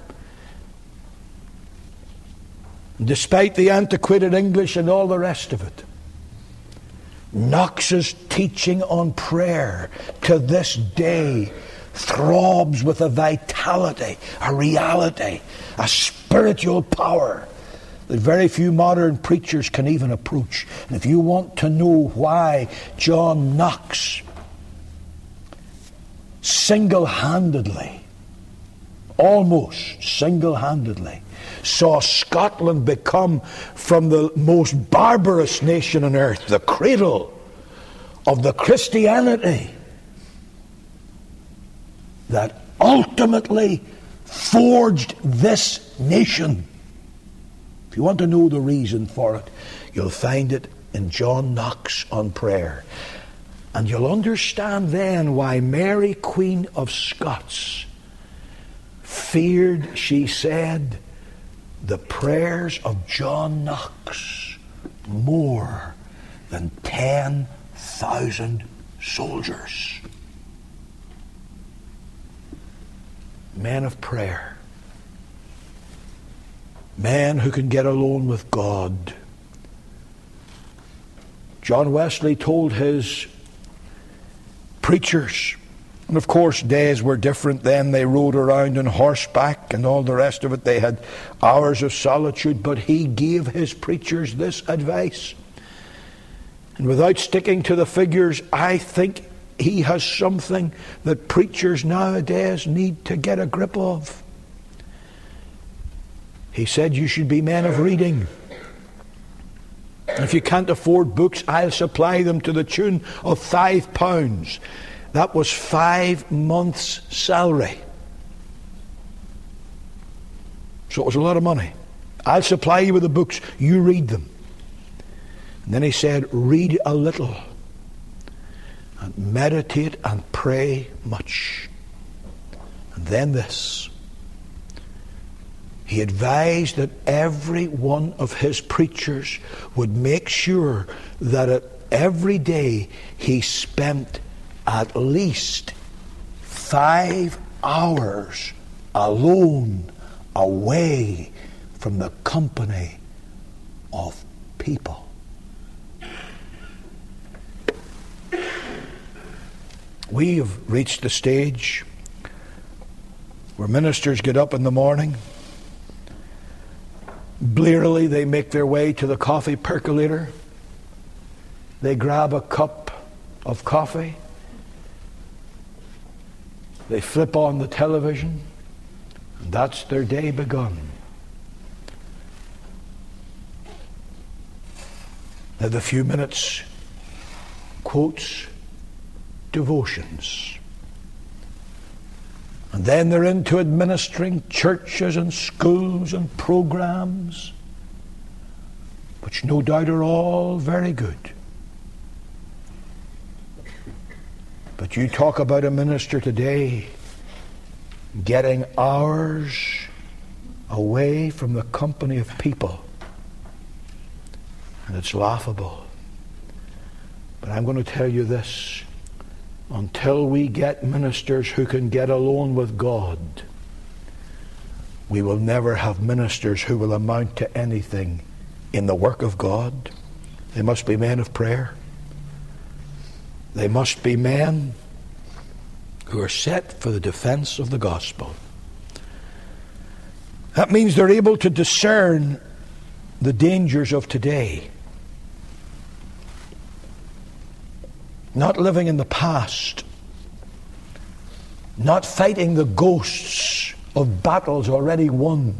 Despite the antiquated English and all the rest of it, Knox's teaching on prayer to this day throbs with a vitality, a reality, a spiritual power that very few modern preachers can even approach. And if you want to know why John Knox single-handedly, almost single-handedly, saw Scotland become from the most barbarous nation on earth, the cradle of the Christianity that ultimately forged this nation. If you want to know the reason for it, you'll find it in John Knox on prayer. And you'll understand then why Mary, Queen of Scots, feared, she said, the prayers of John Knox more than 10,000 soldiers. Men of prayer. Men who can get alone with God. John Wesley told his preachers, and of course days were different then, they rode around on horseback and all the rest of it, they had hours of solitude, but he gave his preachers this advice. And without sticking to the figures, I think he has something that preachers nowadays need to get a grip of. He said, you should be men of reading. If you can't afford books, I'll supply them to the tune of £5. That was 5 months' salary. So it was a lot of money. I'll supply you with the books, you read them. And then he said, read a little and meditate and pray much. And then this. He advised that every one of his preachers would make sure that every day he spent at least 5 hours alone, away from the company of people. We have reached the stage where ministers get up in the morning. Blearily, they make their way to the coffee percolator. They grab a cup of coffee. They flip on the television. And that's their day begun. Every few minutes, quotes, devotions. And then they're into administering churches and schools and programs, which no doubt are all very good. But you talk about a minister today getting hours away from the company of people. And it's laughable. But I'm going to tell you this. Until we get ministers who can get alone with God, we will never have ministers who will amount to anything in the work of God. They must be men of prayer. They must be men who are set for the defense of the gospel. That means they're able to discern the dangers of today. Not living in the past. Not fighting the ghosts of battles already won.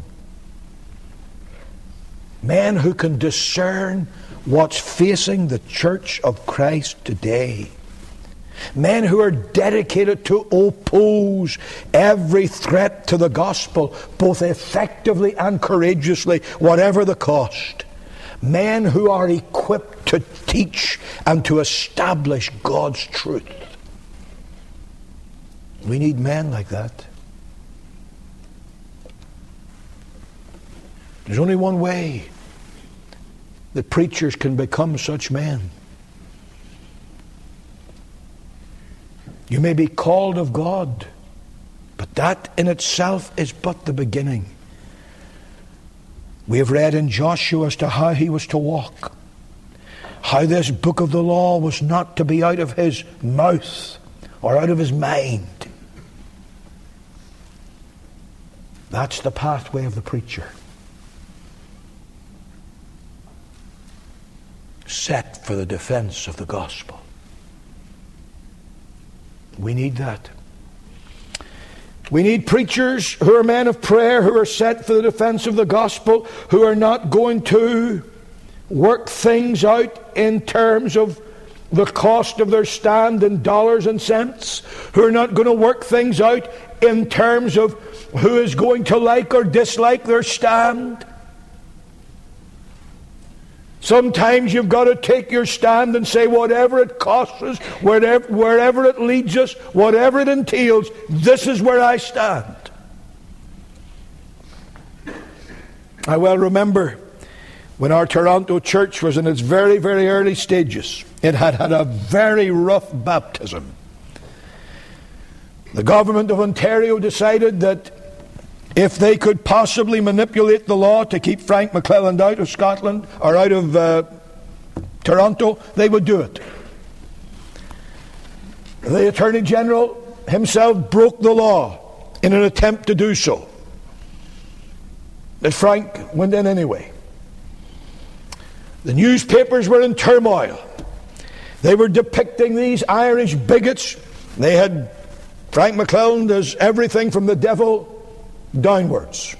Men who can discern what's facing the church of Christ today. Men who are dedicated to oppose every threat to the gospel, both effectively and courageously, whatever the cost. Men who are equipped to teach and to establish God's truth. We need men like that. There's only one way that preachers can become such men. You may be called of God, but that in itself is but the beginning. We have read in Joshua as to how he was to walk, how this book of the law was not to be out of his mouth or out of his mind. That's the pathway of the preacher. Set for the defense of the gospel. We need that. We need preachers who are men of prayer, who are set for the defense of the gospel, who are not going to work things out in terms of the cost of their stand in dollars and cents, who are not going to work things out in terms of who is going to like or dislike their stand. Sometimes you've got to take your stand and say, whatever it costs us, wherever it leads us, whatever it entails, this is where I stand. I well remember when our Toronto church was in its very, very early stages. It had had a very rough baptism. The government of Ontario decided that if they could possibly manipulate the law to keep Frank McClelland out of Scotland or out of Toronto, they would do it. The Attorney General himself broke the law in an attempt to do so. But Frank went in anyway. The newspapers were in turmoil. They were depicting these Irish bigots. They had Frank McClelland as everything from the devil downwards.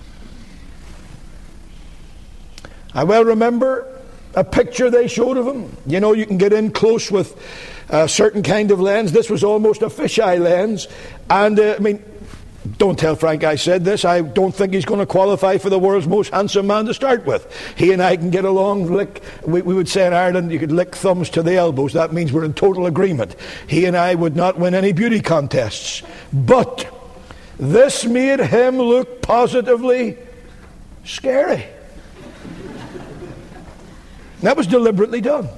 I well remember a picture they showed of him. You know, you can get in close with a certain kind of lens. This was almost a fisheye lens. And I mean, don't tell Frank I said this. I don't think he's going to qualify for the world's most handsome man to start with. He and I can get along, we would say in Ireland, you could lick thumbs to the elbows. That means we're in total agreement. He and I would not win any beauty contests. But this made him look positively scary. That was deliberately done.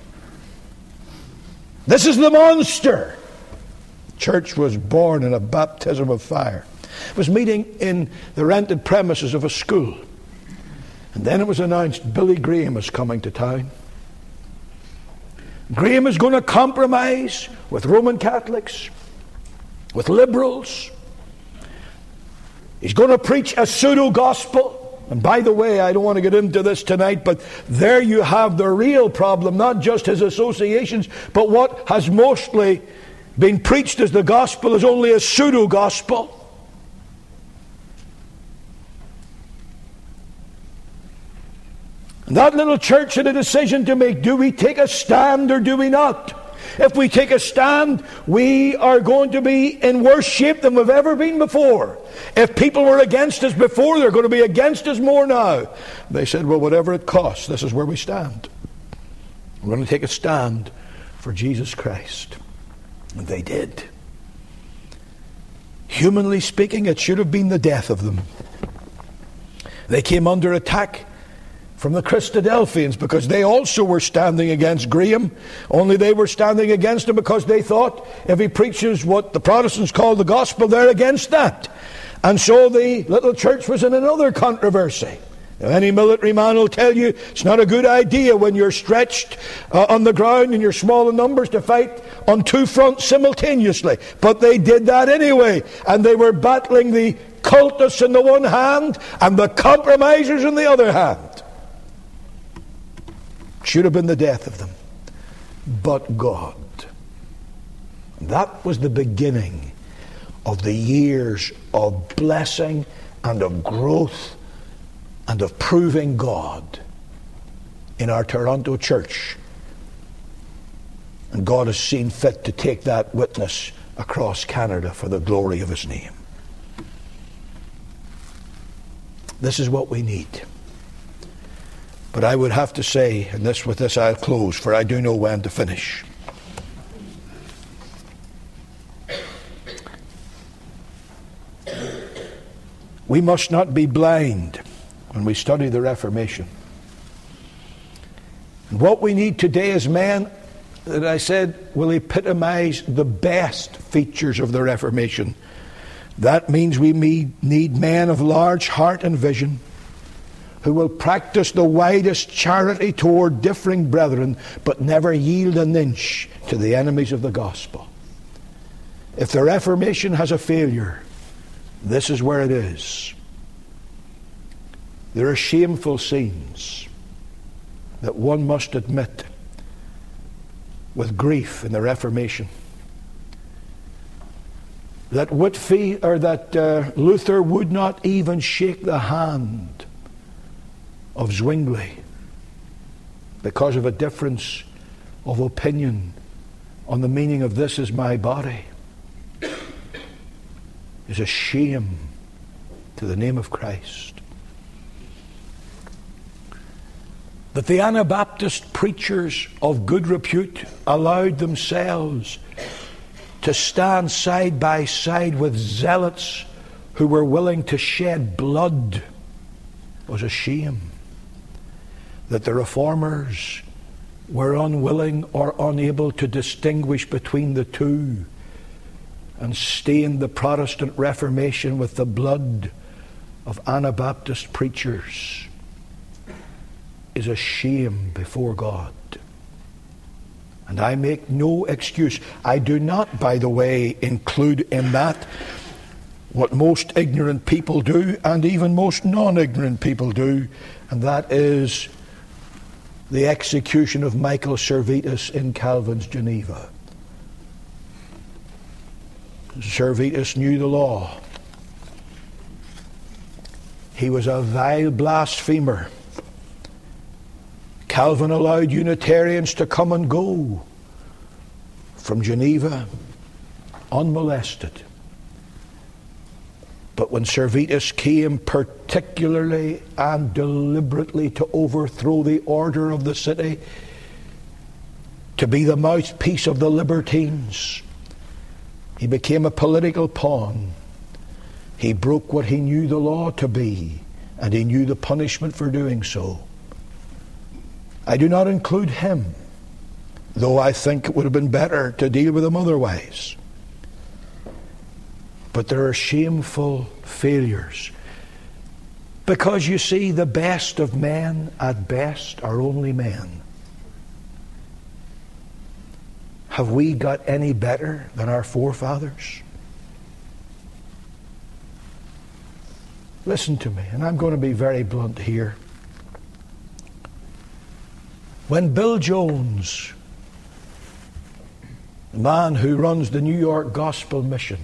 This is the monster. Church was born in a baptism of fire. It was meeting in the rented premises of a school. And then it was announced Billy Graham is coming to town. Graham is going to compromise with Roman Catholics, with liberals. He's going to preach a pseudo-gospel. And by the way, I don't want to get into this tonight, but there you have the real problem, not just his associations, but what has mostly been preached as the gospel is only a pseudo-gospel. And that little church had a decision to make. Do we take a stand or do we not? If we take a stand, we are going to be in worse shape than we've ever been before. If people were against us before, they're going to be against us more now. They said, well, whatever it costs, this is where we stand. We're going to take a stand for Jesus Christ. And they did. Humanly speaking, it should have been the death of them. They came under attack from the Christadelphians because they also were standing against Graham, only they were standing against him because they thought if he preaches what the Protestants call the gospel, they're against that. And so the little church was in another controversy. Now, any military man will tell you it's not a good idea when you're stretched on the ground and you're small in numbers to fight on two fronts simultaneously. But they did that anyway, and they were battling the cultists in the one hand and the compromisers in the other hand. Should have been the death of them. But God. That was the beginning of the years of blessing and of growth and of proving God in our Toronto church. And God has seen fit to take that witness across Canada for the glory of His name. This is what we need. But I would have to say, and with this I'll close, for I do know when to finish. We must not be blind when we study the Reformation. And what we need today is men that I said will epitomize the best features of the Reformation. That means we need men of large heart and vision, who will practice the widest charity toward differing brethren, but never yield an inch to the enemies of the gospel. If the Reformation has a failure, this is where it is. There are shameful scenes that one must admit with grief in the Reformation. That Luther would not even shake the hand of Zwingli because of a difference of opinion on the meaning of "this is my body" is a shame to the name of Christ. That the Anabaptist preachers of good repute allowed themselves to stand side by side with zealots who were willing to shed blood was a shame. That the Reformers were unwilling or unable to distinguish between the two and stained the Protestant Reformation with the blood of Anabaptist preachers is a shame before God. And I make no excuse. I do not, by the way, include in that what most ignorant people do and even most non-ignorant people do, and that is the execution of Michael Servetus in Calvin's Geneva. Servetus knew the law. He was a vile blasphemer. Calvin allowed Unitarians to come and go from Geneva unmolested. But when Servetus came particularly and deliberately to overthrow the order of the city, to be the mouthpiece of the libertines, he became a political pawn. He broke what he knew the law to be, and he knew the punishment for doing so. I do not include him, though I think it would have been better to deal with him otherwise. But there are shameful failures. Because you see, the best of men at best are only men. Have we got any better than our forefathers? Listen to me, and I'm going to be very blunt here. When Bill Jones, the man who runs the New York Gospel Mission,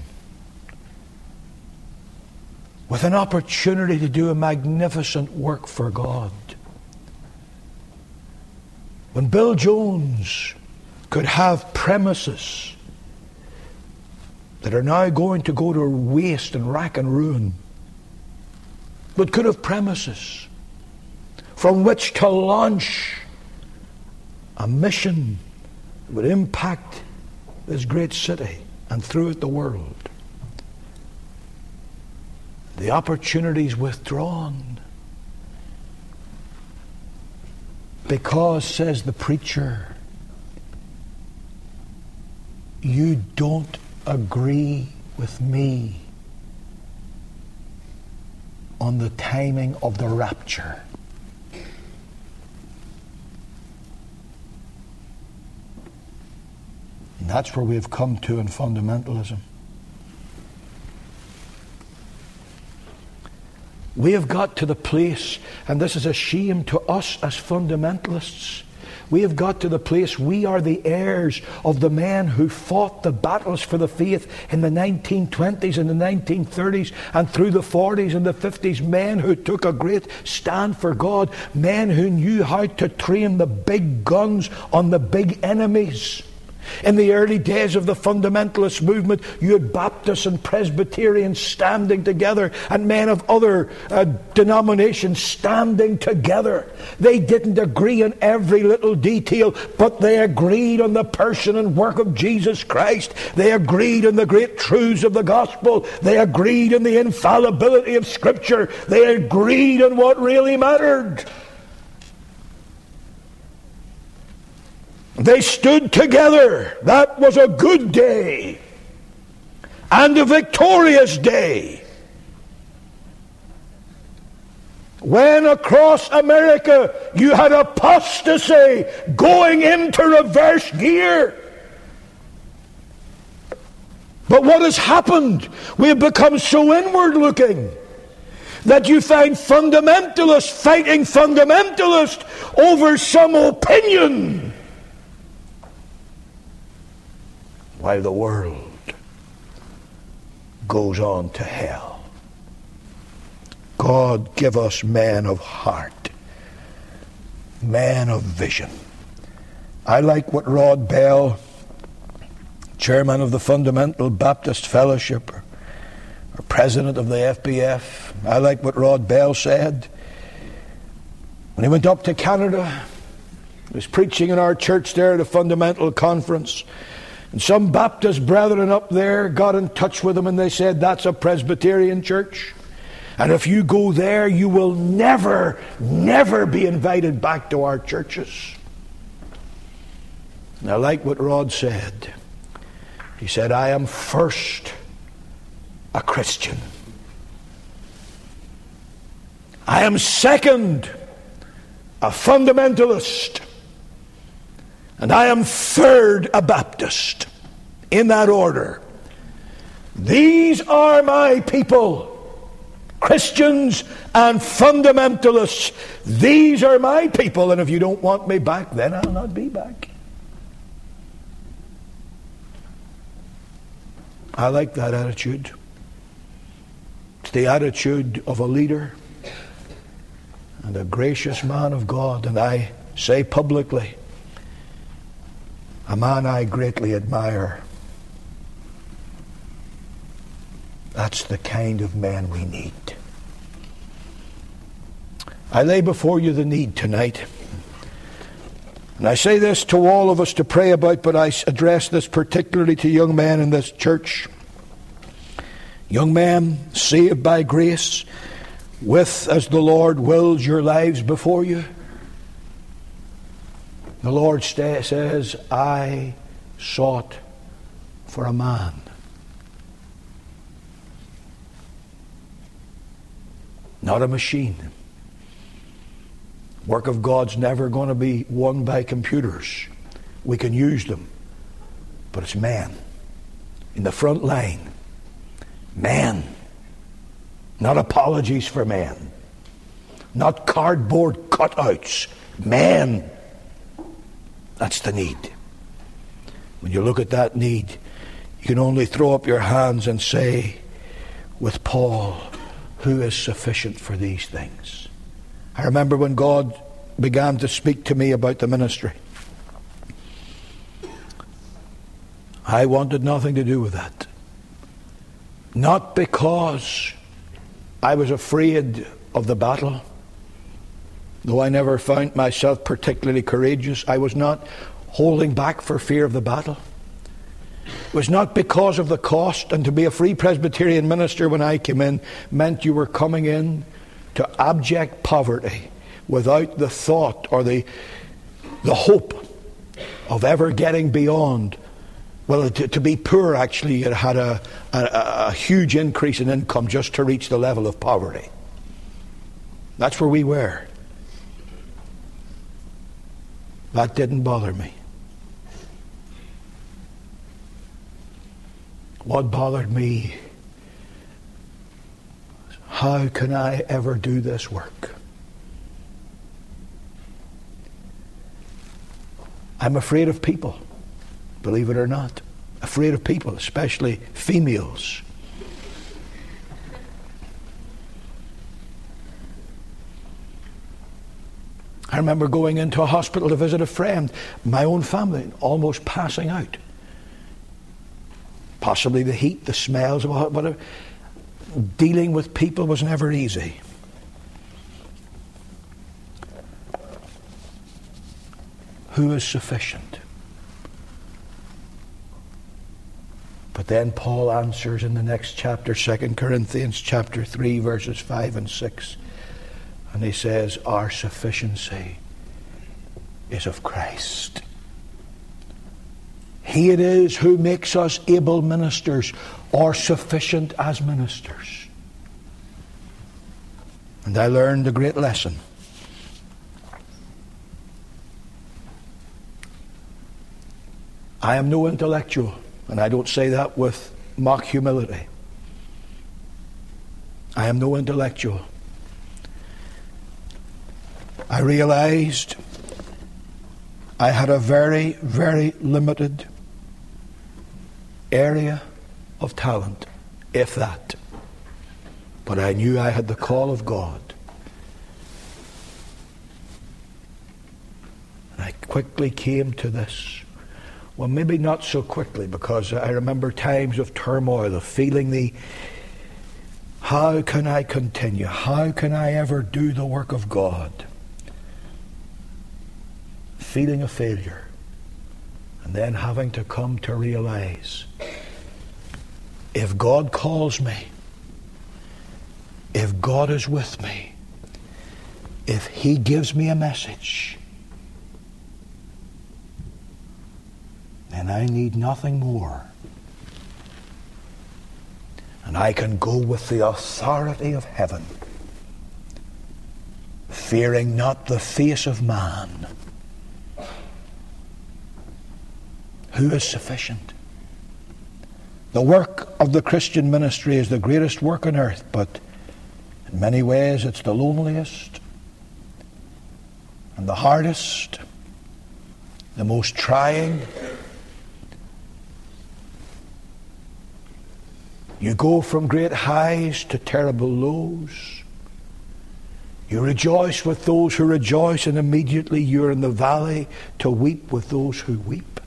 with an opportunity to do a magnificent work for God, when Bill Jones could have premises that are now going to go to waste and rack and ruin, but could have premises from which to launch a mission that would impact this great city and throughout the world. The opportunity's withdrawn. Because, says the preacher, you don't agree with me on the timing of the rapture. And that's where we've come to in fundamentalism. We have got to the place, and this is a shame to us as fundamentalists, we have got to the place we are the heirs of the men who fought the battles for the faith in the 1920s and the 1930s and through the 40s and the 50s. Men who took a great stand for God. Men who knew how to train the big guns on the big enemies. In the early days of the fundamentalist movement, you had Baptists and Presbyterians standing together and men of other denominations standing together. They didn't agree on every little detail, but they agreed on the person and work of Jesus Christ. They agreed on the great truths of the gospel. They agreed on the infallibility of Scripture. They agreed on what really mattered. They stood together. That was a good day and a victorious day. When across America you had apostasy going into reverse gear. But what has happened? We have become so inward looking that you find fundamentalists fighting fundamentalists over some opinion, while the world goes on to hell. God, give us men of heart, men of vision. I like what Rod Bell, chairman of the Fundamental Baptist Fellowship, or president of the FBF, I like what Rod Bell said. When he went up to Canada, he was preaching in our church there at a fundamental conference. And some Baptist brethren up there got in touch with him and they said, that's a Presbyterian church. And if you go there, you will never, never be invited back to our churches. And I like what Rod said. He said, I am first a Christian. I am second a fundamentalist. And I am third a Baptist, in that order. These are my people, Christians and fundamentalists. These are my people, and if you don't want me back, then I'll not be back. I like that attitude. It's the attitude of a leader and a gracious man of God, and I say publicly, a man I greatly admire. That's the kind of man we need. I lay before you the need tonight. And I say this to all of us to pray about, but I address this particularly to young men in this church. Young men, saved by grace, with, as the Lord wills, your lives before you. The Lord says, I sought for a man. Not a machine. Work of God's never going to be won by computers. We can use them. But it's man. In the front line. Man. Not apologies for man. Not cardboard cutouts. Man. That's the need. When you look at that need, you can only throw up your hands and say, with Paul, who is sufficient for these things? I remember when God began to speak to me about the ministry. I wanted nothing to do with that. Not because I was afraid of the battle. Though I never found myself particularly courageous, I was not holding back for fear of the battle. It was not because of the cost, and to be a Free Presbyterian minister when I came in meant you were coming in to abject poverty, without the thought or the hope of ever getting beyond. Well, to be poor, actually, it had a huge increase in income just to reach the level of poverty. That's where we were. That didn't bother me. What bothered me, how can I ever do this work? I'm afraid of people, believe it or not. Afraid of people, especially females. I remember going into a hospital to visit a friend, my own family, almost passing out. Possibly the heat, the smells, whatever. Dealing with people was never easy. Who is sufficient? But then Paul answers in the next chapter, 2 Corinthians chapter 3, verses 5 and 6. And he says, our sufficiency is of Christ. He it is who makes us able ministers, or sufficient as ministers. And I learned a great lesson. I am no intellectual, and I don't say that with mock humility. I am no intellectual. I realized I had a very, very limited area of talent, if that. But I knew I had the call of God. And I quickly came to this. Well, maybe not so quickly, because I remember times of turmoil, of feeling how can I continue? How can I ever do the work of God? Feeling a failure. And then having to come to realize, if God calls me, if God is with me, if He gives me a message, then I need nothing more. And I can go with the authority of heaven, fearing not the face of man. Who is sufficient? The work of the Christian ministry is the greatest work on earth, but in many ways it's the loneliest and the hardest, the most trying. You go from great highs to terrible lows. You rejoice with those who rejoice, and immediately you're in the valley to weep with those who weep.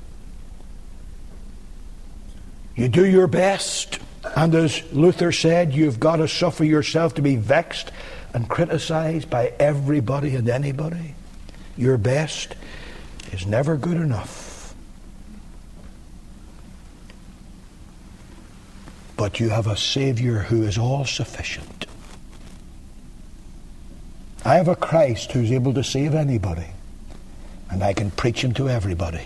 You do your best, and as Luther said, you've got to suffer yourself to be vexed and criticized by everybody and anybody. Your best is never good enough. But you have a Savior who is all sufficient. I have a Christ who's able to save anybody, and I can preach Him to everybody.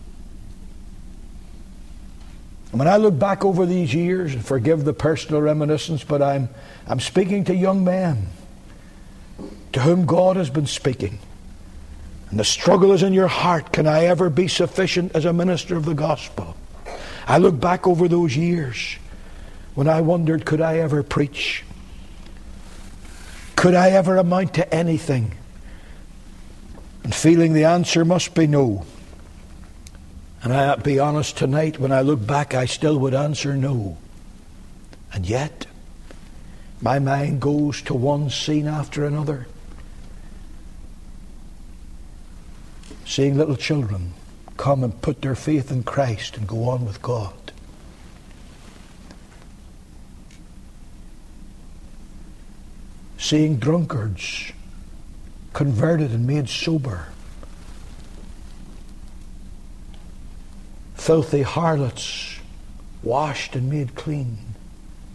And when I look back over these years, and forgive the personal reminiscence, but I'm speaking to young men to whom God has been speaking. And the struggle is in your heart. Can I ever be sufficient as a minister of the gospel? I look back over those years when I wondered, could I ever preach? Could I ever amount to anything? And feeling the answer must be no. And I'll be honest, tonight, when I look back, I still would answer no. And yet, my mind goes to one scene after another. Seeing little children come and put their faith in Christ and go on with God. Seeing drunkards converted and made sober. Filthy harlots washed and made clean.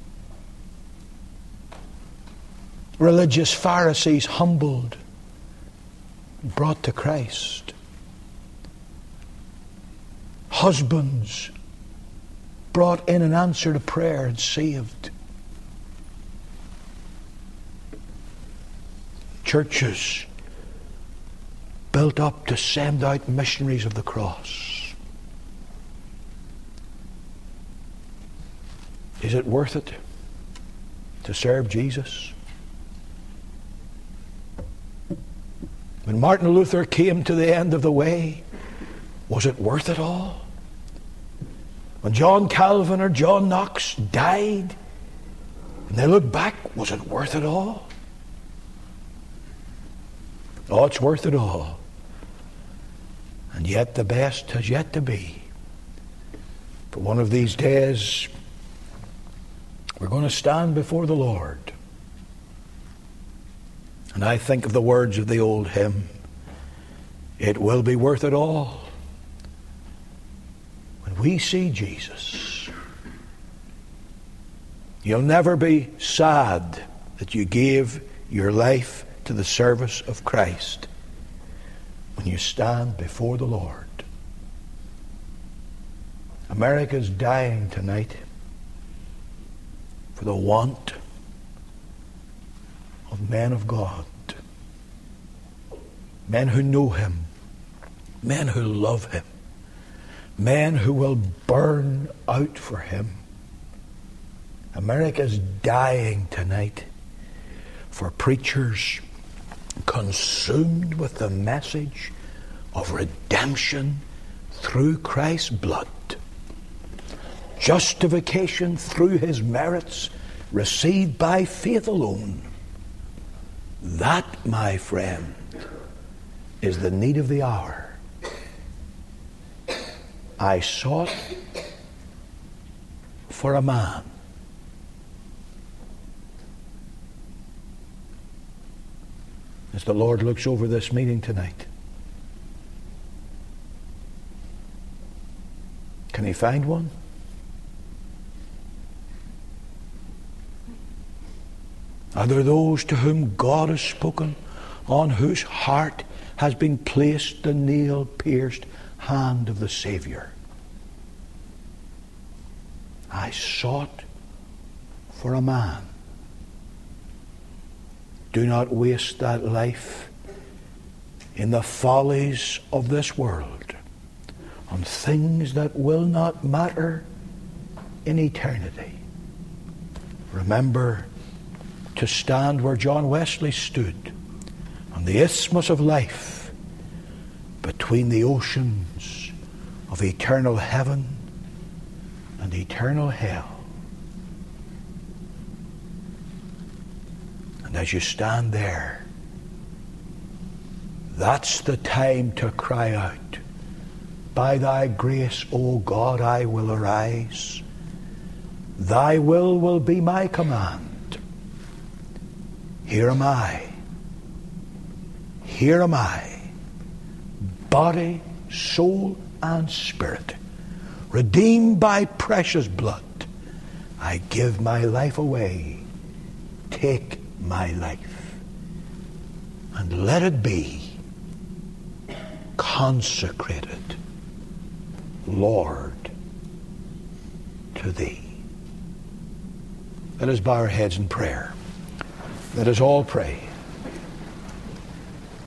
Religious Pharisees humbled brought to Christ. Husbands brought in an answer to prayer and saved. Churches built up to send out missionaries of the cross. Is it worth it to serve Jesus? When Martin Luther came to the end of the way, was it worth it all? When John Calvin or John Knox died, and they looked back, was it worth it all? Oh, it's worth it all. And yet the best has yet to be. For one of these days, we're going to stand before the Lord. And I think of the words of the old hymn, it will be worth it all when we see Jesus. You'll never be sad that you gave your life to the service of Christ when you stand before the Lord. America's dying tonight for the want of men of God, men who know Him, men who love Him, men who will burn out for Him. America's dying tonight for preachers consumed with the message of redemption through Christ's blood, justification through His merits received by faith alone. That, my friend, is the need of the hour. I sought for a man as the Lord looks over this meeting tonight. Can He find one? Are there those to whom God has spoken, on whose heart has been placed the nail-pierced hand of the Savior? I sought for a man. Do not waste that life in the follies of this world on things that will not matter in eternity. Remember to stand where John Wesley stood, on the isthmus of life, between the oceans of eternal heaven and eternal hell. And as you stand there, that's the time to cry out, by Thy grace, O God, I will arise. Thy will be my command. Here am I. Here am I. Body, soul, and spirit, redeemed by precious blood. I give my life away. Take my life, and let it be consecrated, Lord, to Thee. Let us bow our heads in prayer. Let us all pray.